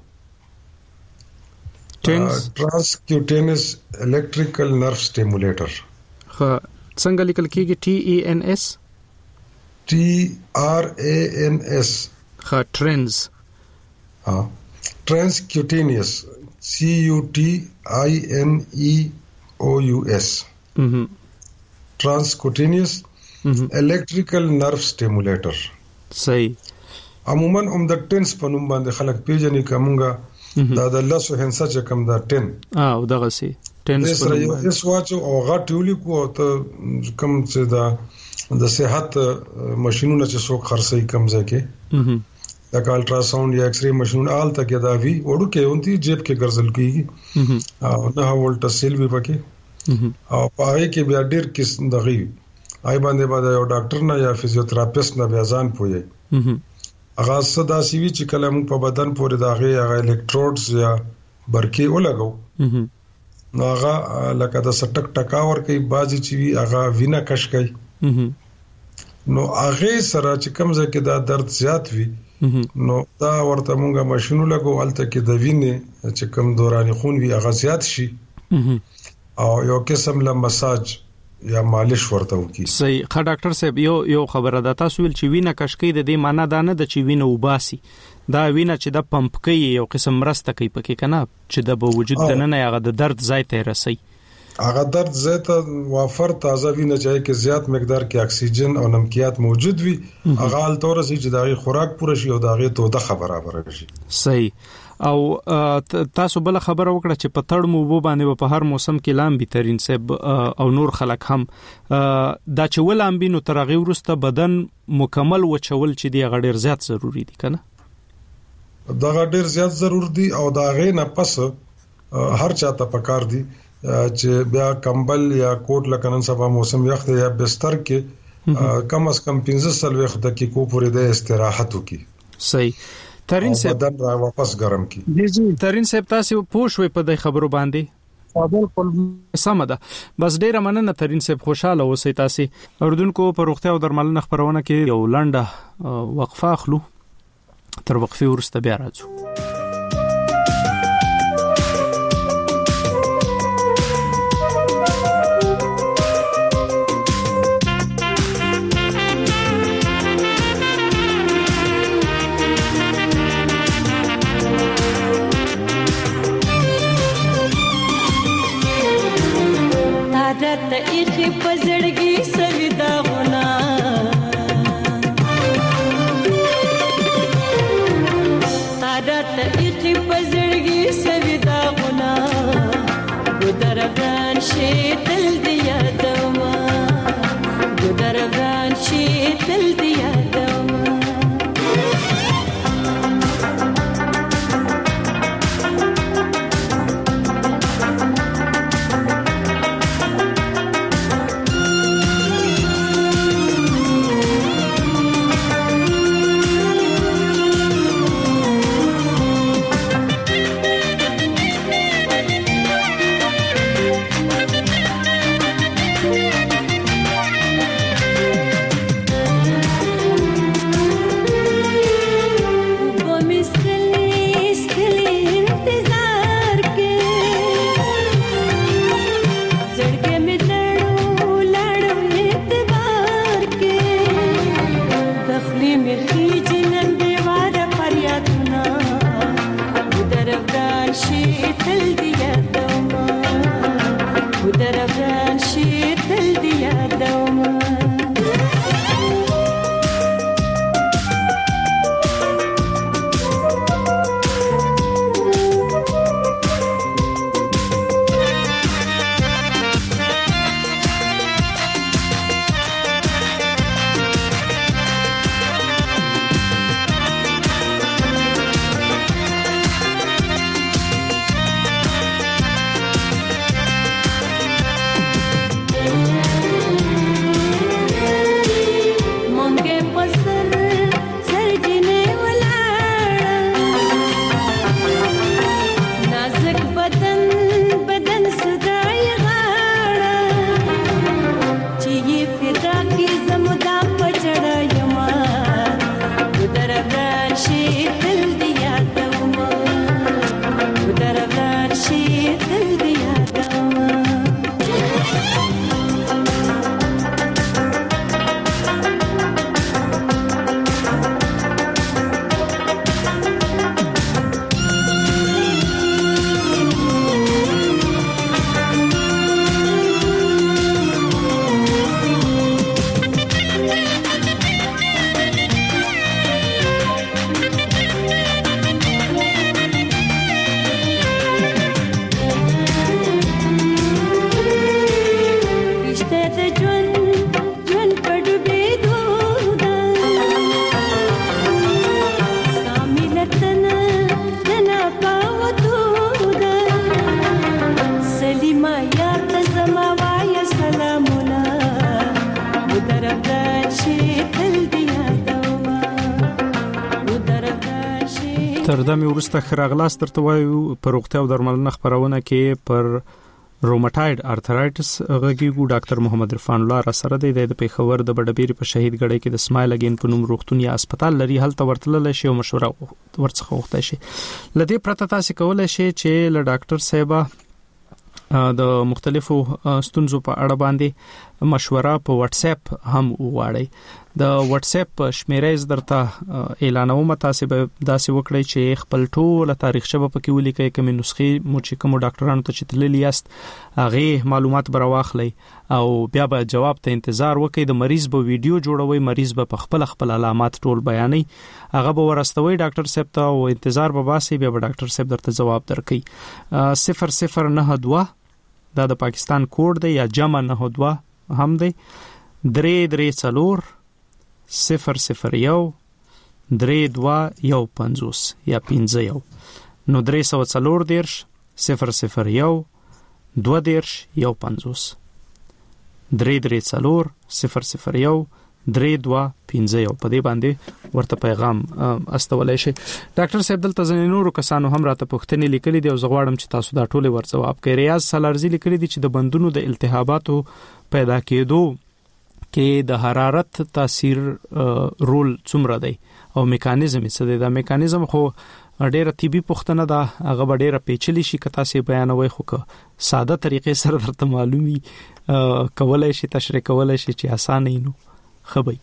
ټینس ترانسکیوټینس الکتریکل نرف سټیمولیټر. خو څنګه لیکل کېږي؟ TENS TRANS. خو ټرینز Transcutaneous CUTINEOUS. Transcutaneous electrical nerve stimulator. صحیح. عموما د ټنس په نوم باندې خلک پیژني کومګه دا د لاسو هنسا چې کوم دا 10 او دغه سي ټنس په نوم باندې اس واچو او غټولي کو ته کوم چې دا د صحت ماشينونه چې څوک خرڅي کم ځکه دا الټرا ساوند یا ایکس رے ماشين آل تک دا وی وړو کې اونتي جیب کې ګرځل کیږي او نه ولټ سیل وی پکې او پاره کې بیا ډیر قسم دغه آی باندې یو ډاکټر نه یا فزیوتراپیست نه بیا ځان پوي. هغه صدا سی وی چې کله موږ په بدن پورې داغه هغه الکتروډز یا برقي ولګو نو هغه لکه د سټک ټکاور کوي بازي چې وی هغه وینا کش کوي نو هغه سره چې کمزه کې دا درد زیات وي نو دا ورته موږ ماشینو لګو الته کې د وینې چې کم دوران خون وی هغه زیات شي او یو قسم له مساج یا مالش ورته وکي. صحیح. خا ډاکټر صاحب یو خبره ده تاسو ول چې وینه کشکې د دې معنی دا نه د چې وینه وباسي دا وینه چې د پمپ کوي یو قسم مرسته کوي پکې کنه چې د وجود دننه هغه د درد ځای ته رسي. هغه درد ځای ته وافر تازه وینه ځای کې زیات مقدار کې اکسیجن او نمکیات موجود وي هغه ال تور سي چې دغه خوراک پوره شي او دغه توده برابر شي. صحیح. او تاسو بل خبره وکړه چې په تړ مو وو باندې په هر موسم کې لامبي ترين سب او نور خلک هم دا چې ولامبي نو ترغه ورسته بدن مکمل وچول چې دی غډیر زیات ضروری دي کنه دا غډیر زیات ضرور دي او دا غې نه پس هر چاته پکار دي چې بیا کمبل یا کوټ لکنن سبا موسم یخت یا بستر کې کم از کم 15 وخت دقیقو پورې د استراحت وکي. صحیح. ترين صاحب بدن را واپس ګرم کی. جی ترين صاحب تاسو پوښوي په دې خبرو باندې بالکل سم ده. بس ډیره مننه ترين صاحب خوشاله اوسئ. تاسو اوردونکو په روغتیا او درملنه خبرونه کې یو لنډه وقفه اخلو تر وقفې وروسته بیا راځو. د ایخي پزړګي سویدا غنا تارت ایخي پزړګي سویدا غنا ګدرغان شي دل دی یادما ګدرغان شي دل دی یادما تر دمه ورسته خراغلاس ترته وایو پر وخت او درملنه خبرونه کې پر روماتاید ارثرایټس غږیږو ډاکټر محمد عرفان الله را سره د پیښور د بډبيري په شهید غړي کې د سمایل اگین په نوم روغتون یا هسپتال لري هلته ورتلل شي او مشوره ورڅخه وخته شي لدې پرته تاسو کولای شئ چې له ډاکټر صاحب د مختلفو ستونزو په اړه باندې مشوره په واتس اپ هم وغواړئ د واتس اپ شمیرې درته اعلانوم تاسو به داسې وکړئ چې خپل ټول تاریخچه په کې ولیکئ کوم نسخې مو چې کوم ډاکټرانو ته چې تللی یاست هغه معلومات بر واخلئ او بیا به جواب ته انتظار وکړئ د مریض به ویډیو جوړوي مریض به په خپل علامات ټول بیانوي هغه به ورستوي ډاکټر صاحب ته او انتظار به باسي بیا به ډاکټر صاحب درته جواب درکړي 0092 دا د پاکستان کوډ دی یا جمع 92 هم دی 334 001 3215 یا 50 نو 340 001 2215 334 001 325 په دې باندې ورته پیغام استولای شي ډاکټر صاحب دلته ځنې نورو کسانو هم راته پوښتنې لیکلې دي او زغواړم چې تاسو دا ټول ورځواب کړئ ریاض سالارزي لیکلي دي چې د بندونو د التهاباتو پیدا کېدو کې د حرارت تاثیر رول څومره دی او میکانیزم څه دی دا میکانیزم خو ډېر طبي پوښتنه ده هغه ډېر پیچلې شي که تاسو بیانوي خو که ساده طریقې سره درته معلومي کولای شي تشریح کولای شي چې اسانه نو خبي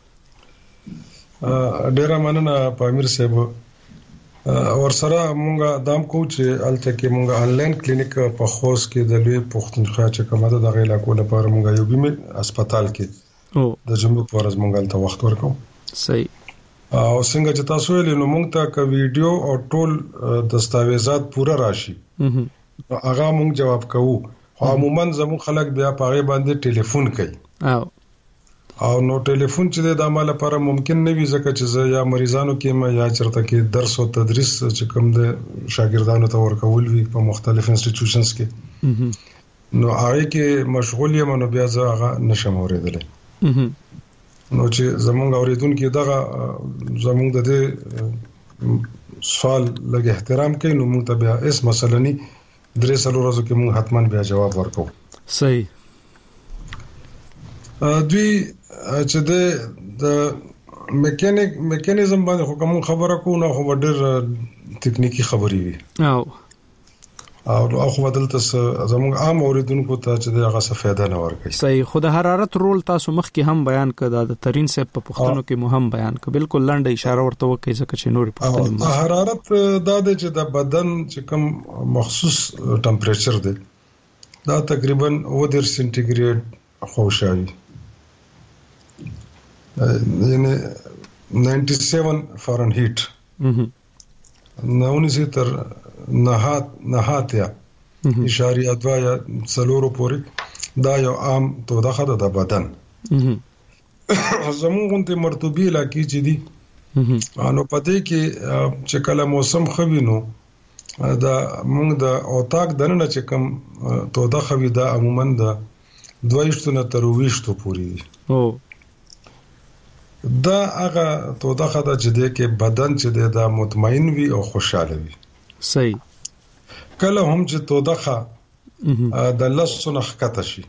ډیر مننه پامیر صاحب اور سره مونږه دام کو چې الته کې مونږه انلاین کلینیک په خوست کې د لوی پښتونخوا چې کومه د غیلا کوله پر مونږه یو بیمه هسپتال کې د جمعې په ورځ مونږه ته وخت ورکو صحیح او څنګه چې تاسو ویل نو مونږ ته ک ویډیو او ټول دستاویزات پورا راشي هغه مونږ جواب کوو عموما زمو خلک بیا پاره باندې ټلیفون کوي او نو ټلیفون چې د عمل لپاره ممکن نه وي ځکه چې یا مریضانو کې ما یا چرته کې درس او تدریس چې کوم د شاګردانو ته ورکول وي په مختلف انسټیټیوشنز کې نو هغه کې مشغول یم نو بیا زه هغه نشم اوریدلی نو چې زمونږ اوریدونکو دغه زمونږ د دې سوال لږ احترام کوي نو موږ ته بیا اس مسله نه درې سلو ورځې کې موږ حتمان بیا جواب ورکو صحیح دوی چې د میکانیزم باندې خو کوم خبره کو نه خو ډېر تکنیکی خبرې وي او خو بدلته زموږ عام اوریدونکو ته چې هغه څه فائدہ نه ورکړي صحیح خو د حرارت رول تاسو مخ کې هم بیان کړه د ترين سه په پښتنو کې مهم بیان کړه بالکل لنډه اشاره ورته وکړي ځکه چې نورې پښتنو حرارت دا د چې د بدن چې کوم مخصوص ټمپریچر دی دا تقریبا 10 سنټیګریډ خوشاوي یعنی 97 فارنهیټ 19 تر نهاتیا اشاریه 2 یا 4 پورې دا یو عام توده ده د بدن زموږ ته مرطوبي علاقې چې دي انو پدې کې چې کله موسم خوینو دا موږ د اوتاک دنه چې کوم توده خوي دا عموما د 22 نه تر 20 پورې دا هغه توده خدا چې د کې بدن چې د مطمئن وي او خوشاله وي صحیح کله هم چې توده خا د لسونه خکته شي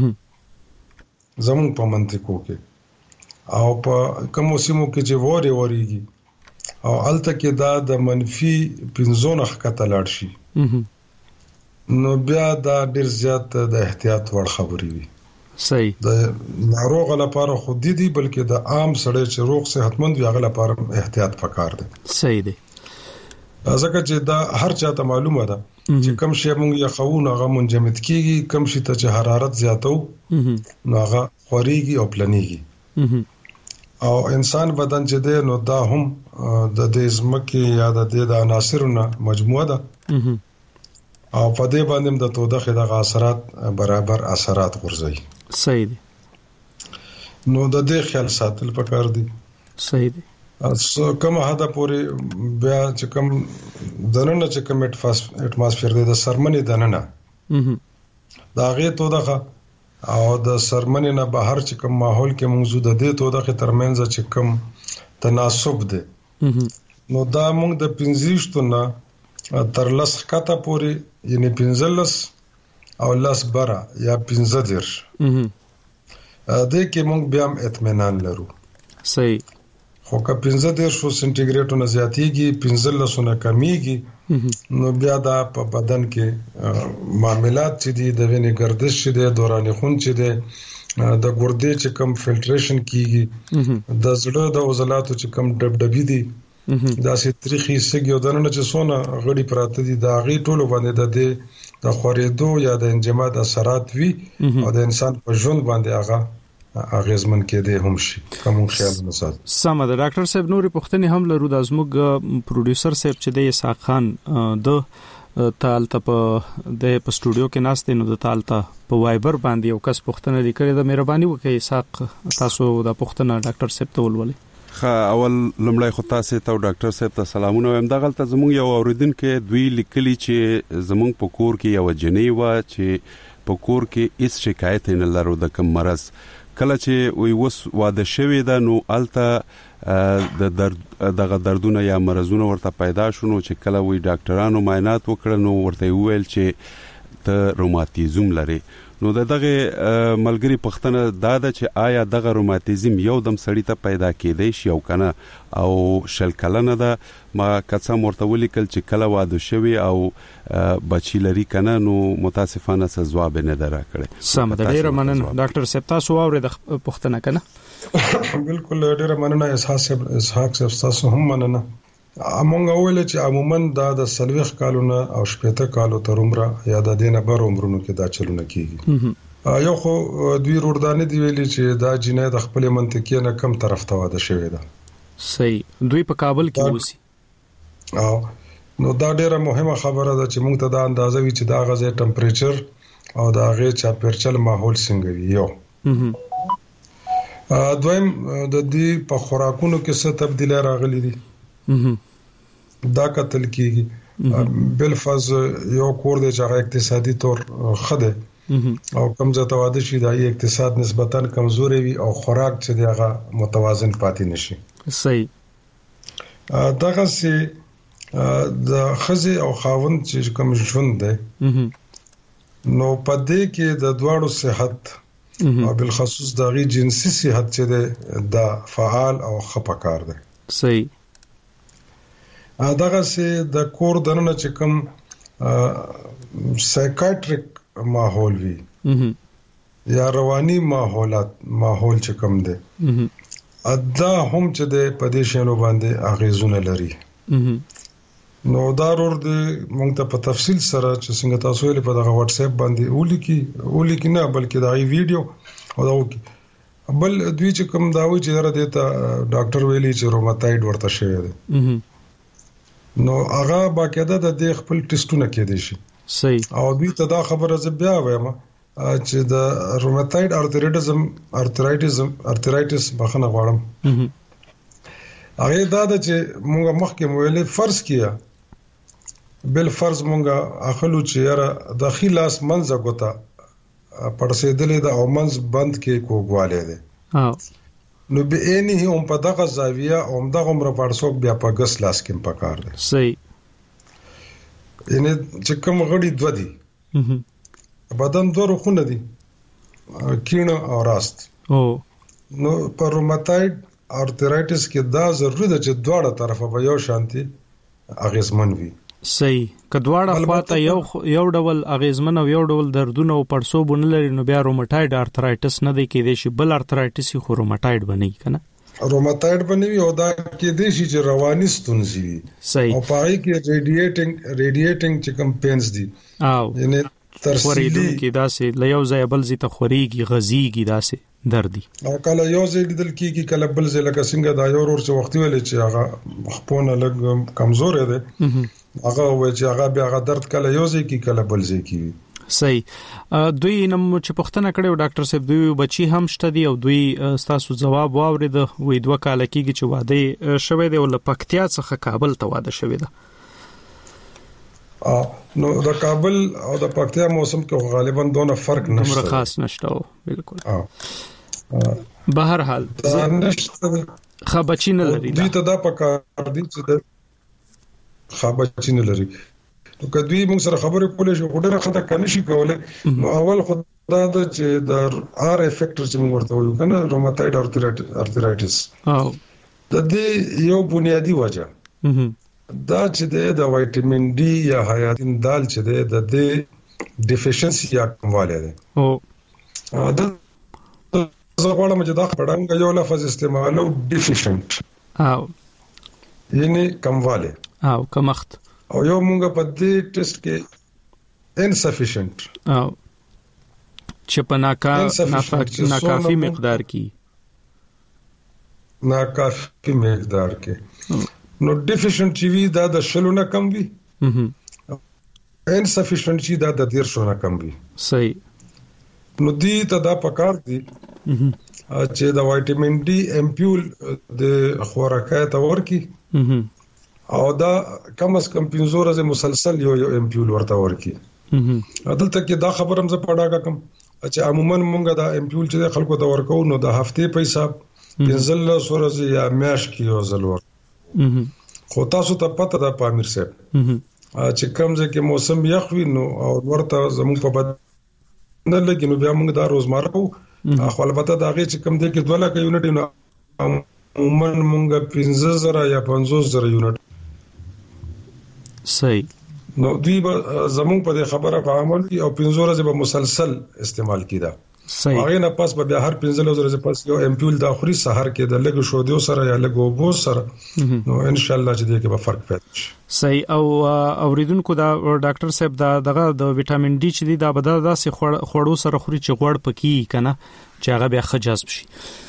زمون په منطقو کې او په کوم سیمو کې چې وریږي او الته کې دا د منفي 15 خکته لاړ شي نو بیا دا ډیر زیات د احتیاط وړ خبرې وي صحیح د ناروغ لپاره خود دي بلکې د عام سړی چې روغ صحتمند وي هغه لپاره احتیاط پکار دی صحیح دی ځکه چې دا هر چاته معلومه ده چې کم شی موږ یې خو نه غو منجمد کیږي کم شي ته چې حرارت زیاتو نو هغه خوريږي او پلنيږي او انسان بدن چې دی نو دا هم د دې زمکه یا د عناصرونو مجموعه ده او په دې باندې د توده خدغه اثرات برابر اثرات غورځي صحیح دی نو د دې خیال ساتل پکار دي صحیح دی کوم هدا پورې بیا چې کوم دننه چې کوم اټماسفیر دی د سرمنې دننه دا غي توده او د سرمنې نه بهر چې کوم ماحول کې موجود دي ته دغه ترمنځ چې کوم تناسب دی نو دا موږ د 15 نه تر لس کته پورې یعنی 15 او لس بره یا 15 د کې موږ بیا اطمینان لرو صحیح خو که 15 سنټیګریډ نه زیاتېږي 15 نه کمیږي نو بیا دا په بدن کې معاملات چې دي د وینې گردش چې دي دوران خون چې دي د ګردې چې کم فلټریشن کیږي د زړه د عضلاتو چې کم دبدبي دي دا سي تاریخي سګیو دنه چې سونه غړي پراته دي دا غي ټولو باندې د خورېدو یا د انجماد اثرات وي او د انسان په ژوند باندې هغه اغیزمن کېده هم شي کوم خیال نه سات سم د ډاکټر صاحب نوري پښتني هم لرو د ازموږ پروډوسر صاحب چې د اسحاق خان د تالته په سټوډیو کې ناشته نو د تالته په وایبر باندې یو کس پښتنه لیکره د مهرباني وکړئ اسحاق تاسو د پښتنه ډاکټر صاحب ته ولولئ اول لمړی خو تاسو ته ډاکټر صاحب ته سلامونه وایم دا غلطه زموږ یو اوریدونکو دوی لیکلي چې زموږ په کور کې یو جنې و چې په کور کې هیڅ شکایت نه لرو د کوم مرز کله چې وی وس واده شوی دا نو الته د دردونه یا مرزونه ورته پیدا شونه چې کله وی ډاکټرانو معاینات وکړ نو ورته ویل چې ته روماتیزم لري نو دغه ملګری پښتنه دا ده چې آیا دغه روماتیزم یو دم سړی ته پیدا کېدی شي او کنه او شل کلنه ده ما کڅه مرتولي کل چې کله واده شوی او بچی لري کنه نو متاسفانه څه جواب نه درا کړي سم د ډیره مننه ډاکټر صاحب تاسو اورید پښتنه کنه بالکل ډیره مننه اسحاق صاحب تاسو هم مننه امونږ اول چې عموما دا د سلويخ کالونه او شپېته کالو تر عمره یا د دینه بر عمرونو کې دا چلونه کیږي یو خو دوی روردانه دی ویلي چې دا جنې د خپل منطقې نه کم طرف ته واده شوی ده صحیح دوی په کابل کې اوسي او نو دا ډیره مهمه خبره ده چې موږ ته دا اندازه وی چې دا غزه ټمپریچر او دا غي چاپیرچل ماحول څنګه وي یو دویم د دې په خوراکونو کې څه تبدیلی راغلي دي دا قتل کیږي بل فاز یو کور د چا اقتصادي تور خده او کمزته واده شي دا اقتصاد نسبتاً کمزوري وي او خوراک چې دغه متوازن پاتې نشي صحیح دغه سي د خزي او خاوند چې کوم ژوند ده نو پدې کې د دواړو صحت او بالخصوص دغه جنسي صحت چې ده د فعال او خپکار ده صحیح دغه سي د کور دنه چې کوم سایکیاټریک ماحول وي یا رواني ماحول چې کوم ده ادا هم چې د پدیشانو باندې اغیزونه لري نو دا ور د موږ ته په تفصیل سره چې څنګه تاسو یې په دغه واتس اپ باندې ولیکي نه بلکې دا ای ویډیو او دا بل دوی چې کوم دا وی چې دره دیتا ډاکټر ویلي چې روماتایډ ورته شوی دی نو هغه باقاعده د خپل ټیسټونه کې دي شي صحیح او دوی ته دا خبره ز بیا وایم چې د روماتایډ ارترایټس بخنه غواړم هغه دا چې موږ مخکې ویلې فرض کیا بل فرض موږ اخلو چې یاره د خلاص منځه کوته پړسېدلې د او منځ بند کې کوګواله ده نو به اني هم په دغه زاویه او دغه عمر پړسوک بیا په ګس لاس کې پکار ده صحیح ان چې کوم غړي دو دي بدن دوه روخونه دي کینه او راست نو پر روماتایډ ارترایټس کې دا ضروري ده چې دواړه طرفه به یو شانتي اغیزمن وي صحیح کدواړه خواته یو ډول اغیزمن او یو ډول دردونه او پړسوبونه لري نو بیا روماتایډ ارترایټس نه دی کېدی شي بل ارترایټس خو روماتایډ بنئ کنه روماتایډ بنوي او دا کې د شي چې رواني ستونزې وي او پای کې ریډیټینګ چې کم پینز دي او یعنی ترسیلی کې داسې لیو ځای بل زی ته خوريږي غزيږي داسې دردي او کله یو ځای لیدل کېږي کله بل ځای لکه څنګه دا یو ور څه وخت ویل چې هغه خپونه لګ کمزور دی هغه وای چې هغه بیا هغه درد کله یو ځای کې کله بل ځای کې صحیح دوی نم چې پښتنه کړو ډاکټر صاحب دوی بچي هم شته دي او دوی تاسو جواب واورید وې دوه کال کېږي چې واده شوه دی او لپکتیا څخه کابل ته واده شوه دی نو د کابل او د پکتیا موسم کې غالبا دونه فرق نشته دومره خاص نشته بالکل بهر حال خبچین لري دوی ته دا پکار دي چې خبچین لري نو کدوې موږ سره خبرې کولې شو غوډه خطا کنه شي کوله نو اول خدای دا چې د آر افیکټر چې موږ ورته وایو کنه روماتوید ارترایټس د دې یو بنیادی وجه دا چې د وټامین ډي یا حیاتین دال چې د دې ډیفیشنسي یا کمواله ده دا زغړم چې دا پړنګ یو لفظ استعمالو ډیفیشنت یعنی کمواله کمخت او یو مونږ په دې ټیسټ کې انسفیشنت چې په ناکافي مقدار کې نو ډیفیشنت چې وی دا د شلو نه کم وي انسفیشنت چې دا د 150 نه کم وي صحیح نو دې ته دا پکار دي چې د وټامین ډي امپیول د خوراکه ته ورکی او دا کم از کم 15 ورځې مسلسل یو امپیول ورته ورکی عدالت کې دا خبرم زه پڑھاګه کوم چې عموما مونږ دا امپیول چې خلکو ته ورکو نو د هفته په حساب 15 ورځې یا میاش کې یو ځل ور خو تاسو ته پته ده پامیر صاحب چې کوم ځکه موسم یخ وي نو او ورته زموږ په بد نه لګي نو بیا موږ دا روزمره کو خو البته دا غي چې کوم دې کې 2 لک یونټ نو عموما موږ 15000 یا 50000 یونټ صحیح نو دوی زموږ په خبره په عمل کې او 15 ورځې به مسلسل استعمال کیدا صحیح هغه نه پاس به هر 15 ورځې پاس یو امپیول د اخري سحر کې د لګ شو دیو سره یا لګو بو سره نو ان شاء الله چې دې کې به فرق پیدا شي صحیح او اوریدونکو دا ډاکټر صاحب دغه د وټامین ډي چې دا بدل داسې خوړو سره خوري چې غوړ پکې کنه چې هغه بیا خجازب شي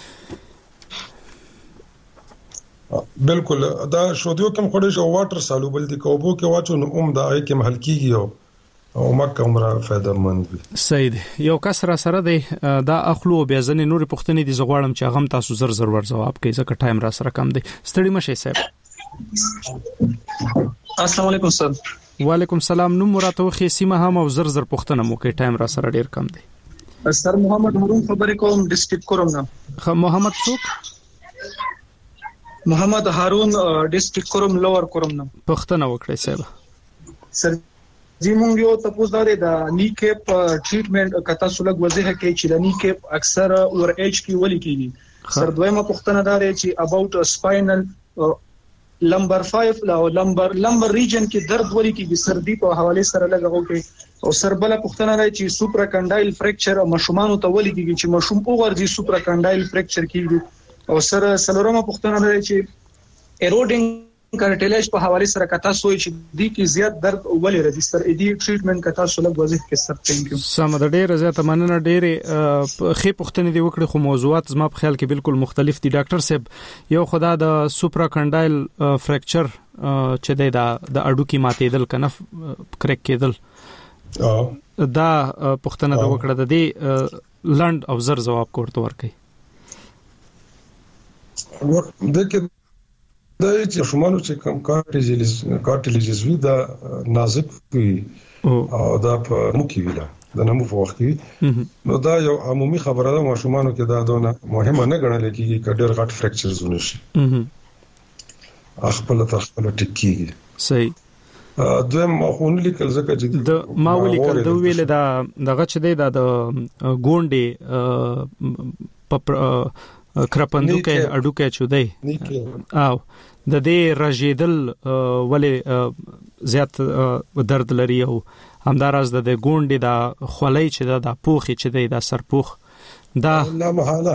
بالکل دا شودیو کوم خوري شو واټر سالوبل دي کوبو کې واچو نو دا هي کې محل کیږي او مکه عمره فائدہ مند وي سید یو کس را سره دی دا اخلو بیا ځنې نورې پښتنې دي زغړم چې هغه تاسو زر ور جواب کوي ځکه ټایم را سره کم دی ستړي مشه صاحب السلام علیکم صاحب وعلیکم السلام نو مراته خو سیمه هم او زر پښتنه مو کې ټایم را سره ډیر کم دی سر محمد هارون خبرې کوم ډیسټریکټ کوم نه محمد څوک محمد هارون ډیسټریکټ کوم لوور کوم نه پښتنه وکړی صاحب سر جی مونږ یو تاسو دا د نیکپ ټریټمنټ کته سولګ وضاحت کوي چې د نیکپ اکثر اور ایج کې ولي کیږي سر دویمه پښتنه دا چې اباوت سپاینل لمبر 5 لا لمبر ریجن کې درد ولي کیږي سردی په حواله سره لګاو کې او سر بل پښتنه دا چې سوپرا کنډایل فریکچر مشومان ته ولي کیږي چې مشوم اوورځي سوپرا کنډایل فریکچر کیږي او سر سلورمه پښتنه دا چې ایروډینګ کارټیلیج په حواله سره کتا سوې چې د کی زیات درد ولې رجستر ایدي ټریټمنټ کتا سولګ وظیفه کې سر ثانک یو سم د ډېر زیات مننه ډېر خې پښتنې دی وکړي خو موضوعات زما په خیال کې بالکل مختلف دي ډاکټر صاحب یو خدا د سوپرا کنډایل فریکچر چې د اډو کې ماتېدل کنه کریک کېدل دا پښتنه د وکړه د دې لند او زر جواب کوړته ورکړي دغه دا چې شمالو چې کوم کارټلیجز وی دا نازک وي او دا په مخکې ویلا د نمو په وخت کې نو دا یو عمومي خبره ده ماشومانو کې دا دونه مهمه نه ګڼل کېږي کډر غټ فریکچرز ونشي خپل ټکیږي صحیح دویم مخون لیکل زکه چې د ما ولیکل د ویل دا دغه چې د ګونډي کرپندو کې اډو کې چودای او د دې رژیدل ولې زیات درد لري او همدارس د ګونډي د خولای چې د پوخي چې د سرپوخ دا لا محاله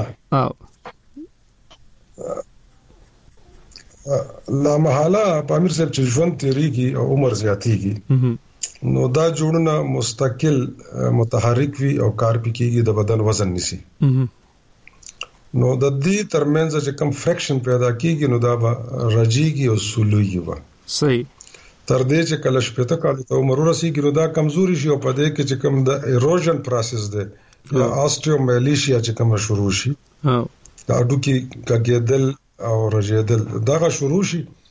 پامیر صاحب چې ژوند تیریږي او عمر زیاتیږي نو دا جوړونه مستقل متحرک وي او کار پکېږي د بدن وزن نسی نو د دې ترمنځ چې کم فریکشن پیدا کیږي نو دا به رجیږي او سولوي و صحیح تر دې چې کله شپته کال ته عمر ورسیږي نو دا کمزوري شي او په دې کې چې کم د ایروژن پروسس ده یا آستیومایلیشیا چې کم شروع شي دا اډو کې کېدل او رجیدل دا شروع شي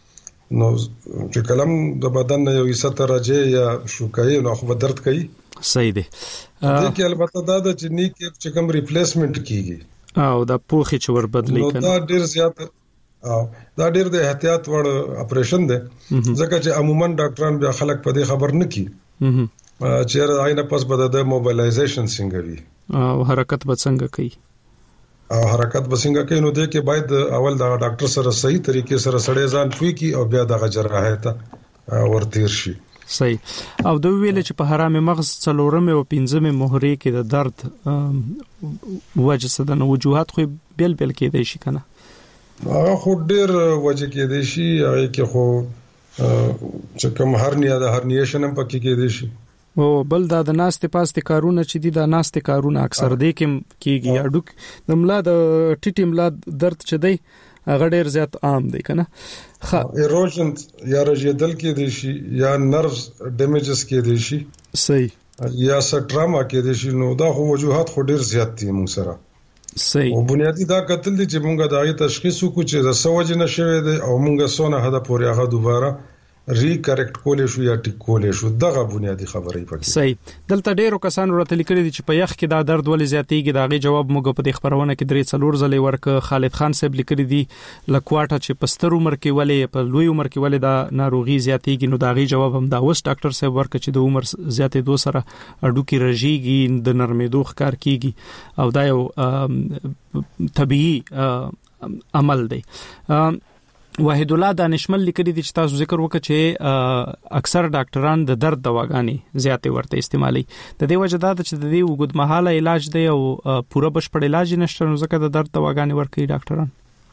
نو چې کلم د بدن یو حصہ ترجه یا شوکای نو خو درد کوي. صحیح دی. دا کې البته دا د چنی کې چې کوم ریپلیسمنت کیږي او دا پوخي چې ور بدلی کنه دا ډیر زیات دا ډیر د احتیاط وړ اپریشن دی ځکه چې عموما ډاکټران بیا خلک په دې خبر نه کی چې راځي نه پس بده د موبایلایزیشن څنګه وي او حرکت به څنګه کوي او حرکت به څنګه کوي. نو د کې باید اول د ډاکټر سره صحیح طریقې سره سړی ځان پوي کی او بیا د جراحت ورتیر شي. صحیح. او دوی ویل چې په حرام مغز څلورمه او پنځمه مهره کې د درد وجه څه د وجوهات خو بیل کېدای شي کنه. هغه خو ډیر وجه کېدای شي هغه کې خو چې کوم هرنیا د هرنیشن هم پکې کېدای شي او بل دا د ناستې پاستې کارونه چې دي د ناستې کارونه اکثر دې کې کېږي اډوک د ملا د ټیټي ملا درد چې دی هغه ډیر زیات عام دی کنه. ایروژن یا رژیدل کې دي شي یا نروز ډیمیجز کې دي شي صحیح یا سټراما کې دي شي. نو دا خو وجوهات خو ډیر زیات دي موږ سره صحیح. او بنیادی دا قتل دي چې موږ دا غي تشخیص وکړو چې د سوجه نشوي دي او موږ سونه هدا پورې هغه دوباره ریکریکټ کولې شو یا ټیک کولې شو دغه بنیادی خبرې پکې. صحیح. دلته ډیرو کسانو راته لیکلي دي چې په یخ کې دا درد ولې زیاتېږي دا غي جواب موږ په دې خبرونه کې درې څلور ځلې ورک خالد خان صاحب لیکلي دي لکواټه چې په ستر عمر کې ولې په لوی عمر کې ولې دا ناروغي زیاتېږي نو دا غي جواب هم دا وس ډاکټر صاحب ورک چې د عمر زیاتې دو سره اډو کې رژيږي د نرمېدو ښکار کیږي او دا یو طبيعي عمل دی. واحد الله دانشمل لیکلي دي چې تاسو ذکر وکړئ چې اکثر ډاکټران د درد دواګانې زیاتې ورته استعمالي د دې وجه دا چې د دې وګدمحاله علاج دی او پوره بشپړ علاج نشته نو ځکه د درد دواګانې ورکوي ډاکټران.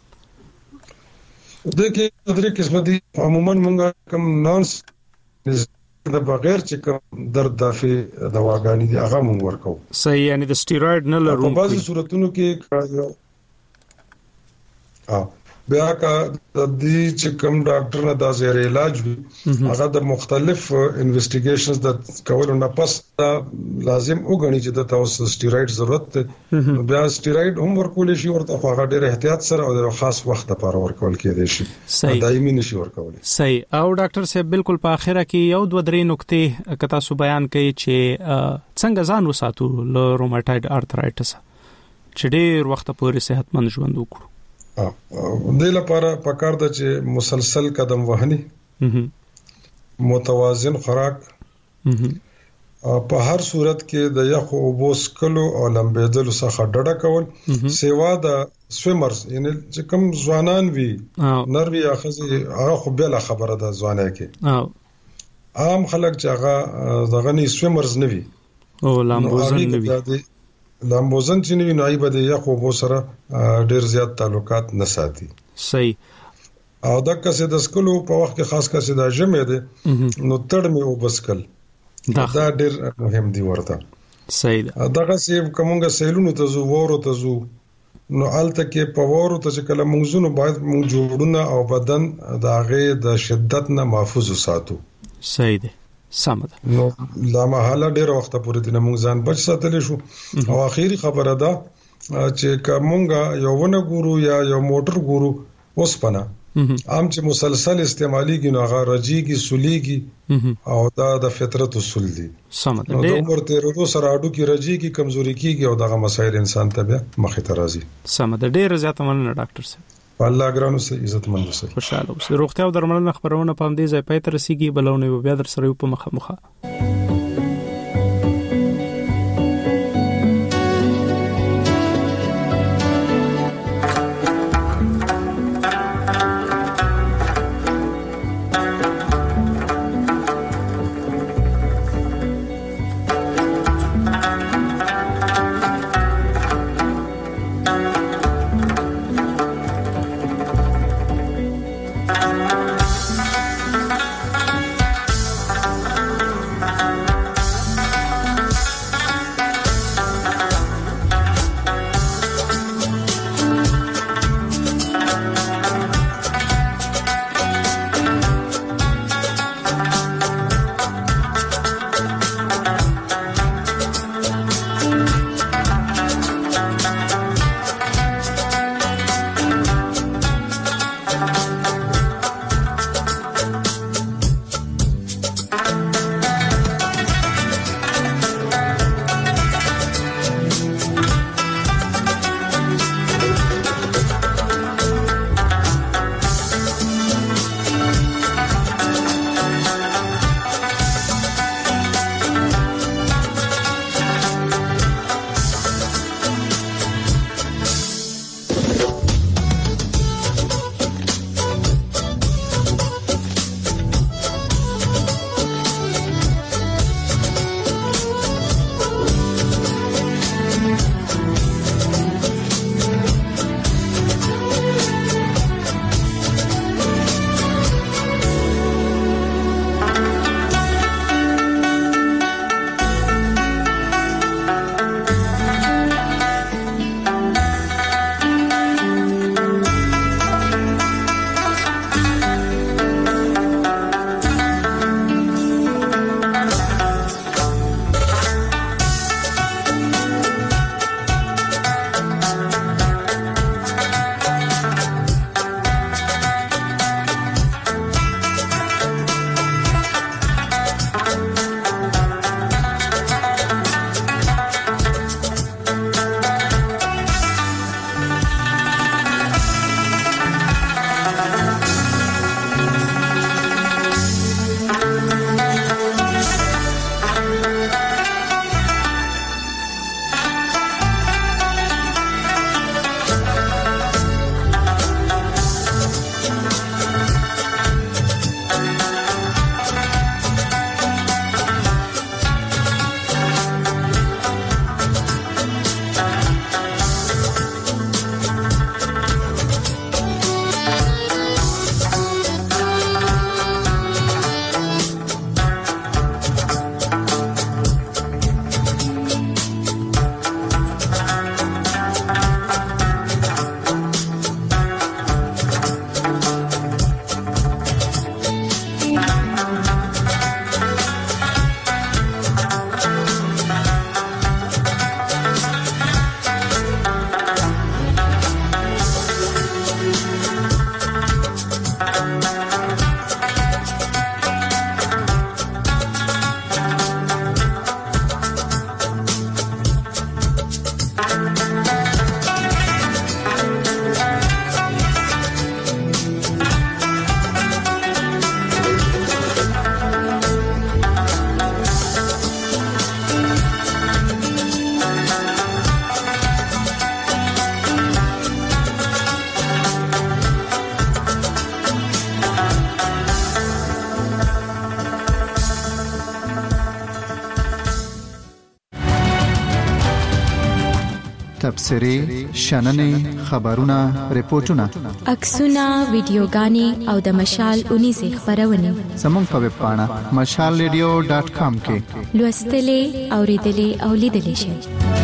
دغه درې قسم دي عموما موږ کوم نانس د بغیر چې کوم درد دافي دواګانې دي هغه موږ ورکو. صحیح. یعنی د سټیروید نه لرو په بعضي صورتونو کې بیا کا د دې چې کوم ډاکټر نه دا زیر علاج وي هغه د مختلف انویسټیګیشنز د کولو نه پس لازم وګڼي چې د تاسو سټیروید ضرورت دی بیا سټیروید هم ورکول شي ورته هغه ډېر احتیاط سره او د خاص وخت لپاره ورکول کېدای شي دایمي نشي ورکول. صحیح. او ډاکټر صاحب بالکل په اخره کې یو دوه درې نقطې کتا سو بیان کړي چې څنګه ځان وساتو له روماتوید ارترایټس چې ډېر وخت پورې صحتمند ژوند وکړو. د لپاره پکار د چې مسلسل قدم وهني متوازن خوراک په هر صورت کې د یخ او بوس کلو او لمبېدل څخه ډډه کول سیوا د سویمرز یعنی چې کوم ځوانان وي نروي اخزي هغه خو بل خبره ده ځوانه کې عام خلک چې هغه دغه نه سویمرز نه وي او لامبوزن نه وي لامبوزن چې نوی نو ایبه د یخ او بو سره ډیر زیات تعلقات نه ساتي. صحیح. او د کسه د سکلو په وخت کې خاص کسه د جمع ده نو تړ مې او بسکل دا ډیر مهم دی ورته. صحیح. دغه سیب کومګه سیلونو ته زو ورو ته زو نو الته کې په ورو ته چې کله موږ باید موږ جوړونه او بدن د هغه د شدت نه محفوظ وساتو. صحیح دی. سمده. نو لا محاله ډیر وخت پورې د موږ ځان بچ ساتلی شو او اخیری خبره ده چې کومګه یو ونه ګورو یا یو موټر ګورو اوس پنه عام چې مسلسل استعمالي کې نو هغه رجیږي سوليږي او دا د فطرت اصول دي. سمده. نو د عمر تیرو سره اډو کې رجیږي کمزوري کیږي او دغه مسایل انسان ته بیا مخې ته راځي. سمده. ډیر زیات مننه ډاکټر صاحب. الله ګرانو سه عزت مند اوسئ. خوشاله اوسئ. روغتیا او درملنه خبرونه په همدې ځای پای ته رسیدي بلونه بیا در سره په مخه مخه. تبصرې شننې خبرونه ریپورتونه عکسونه ویډیوګانې او د مشال 19 خبرونه زموږ په ویب پاڼه mashalradio.com کې لوستلې اوریدلې او لیدلې شئ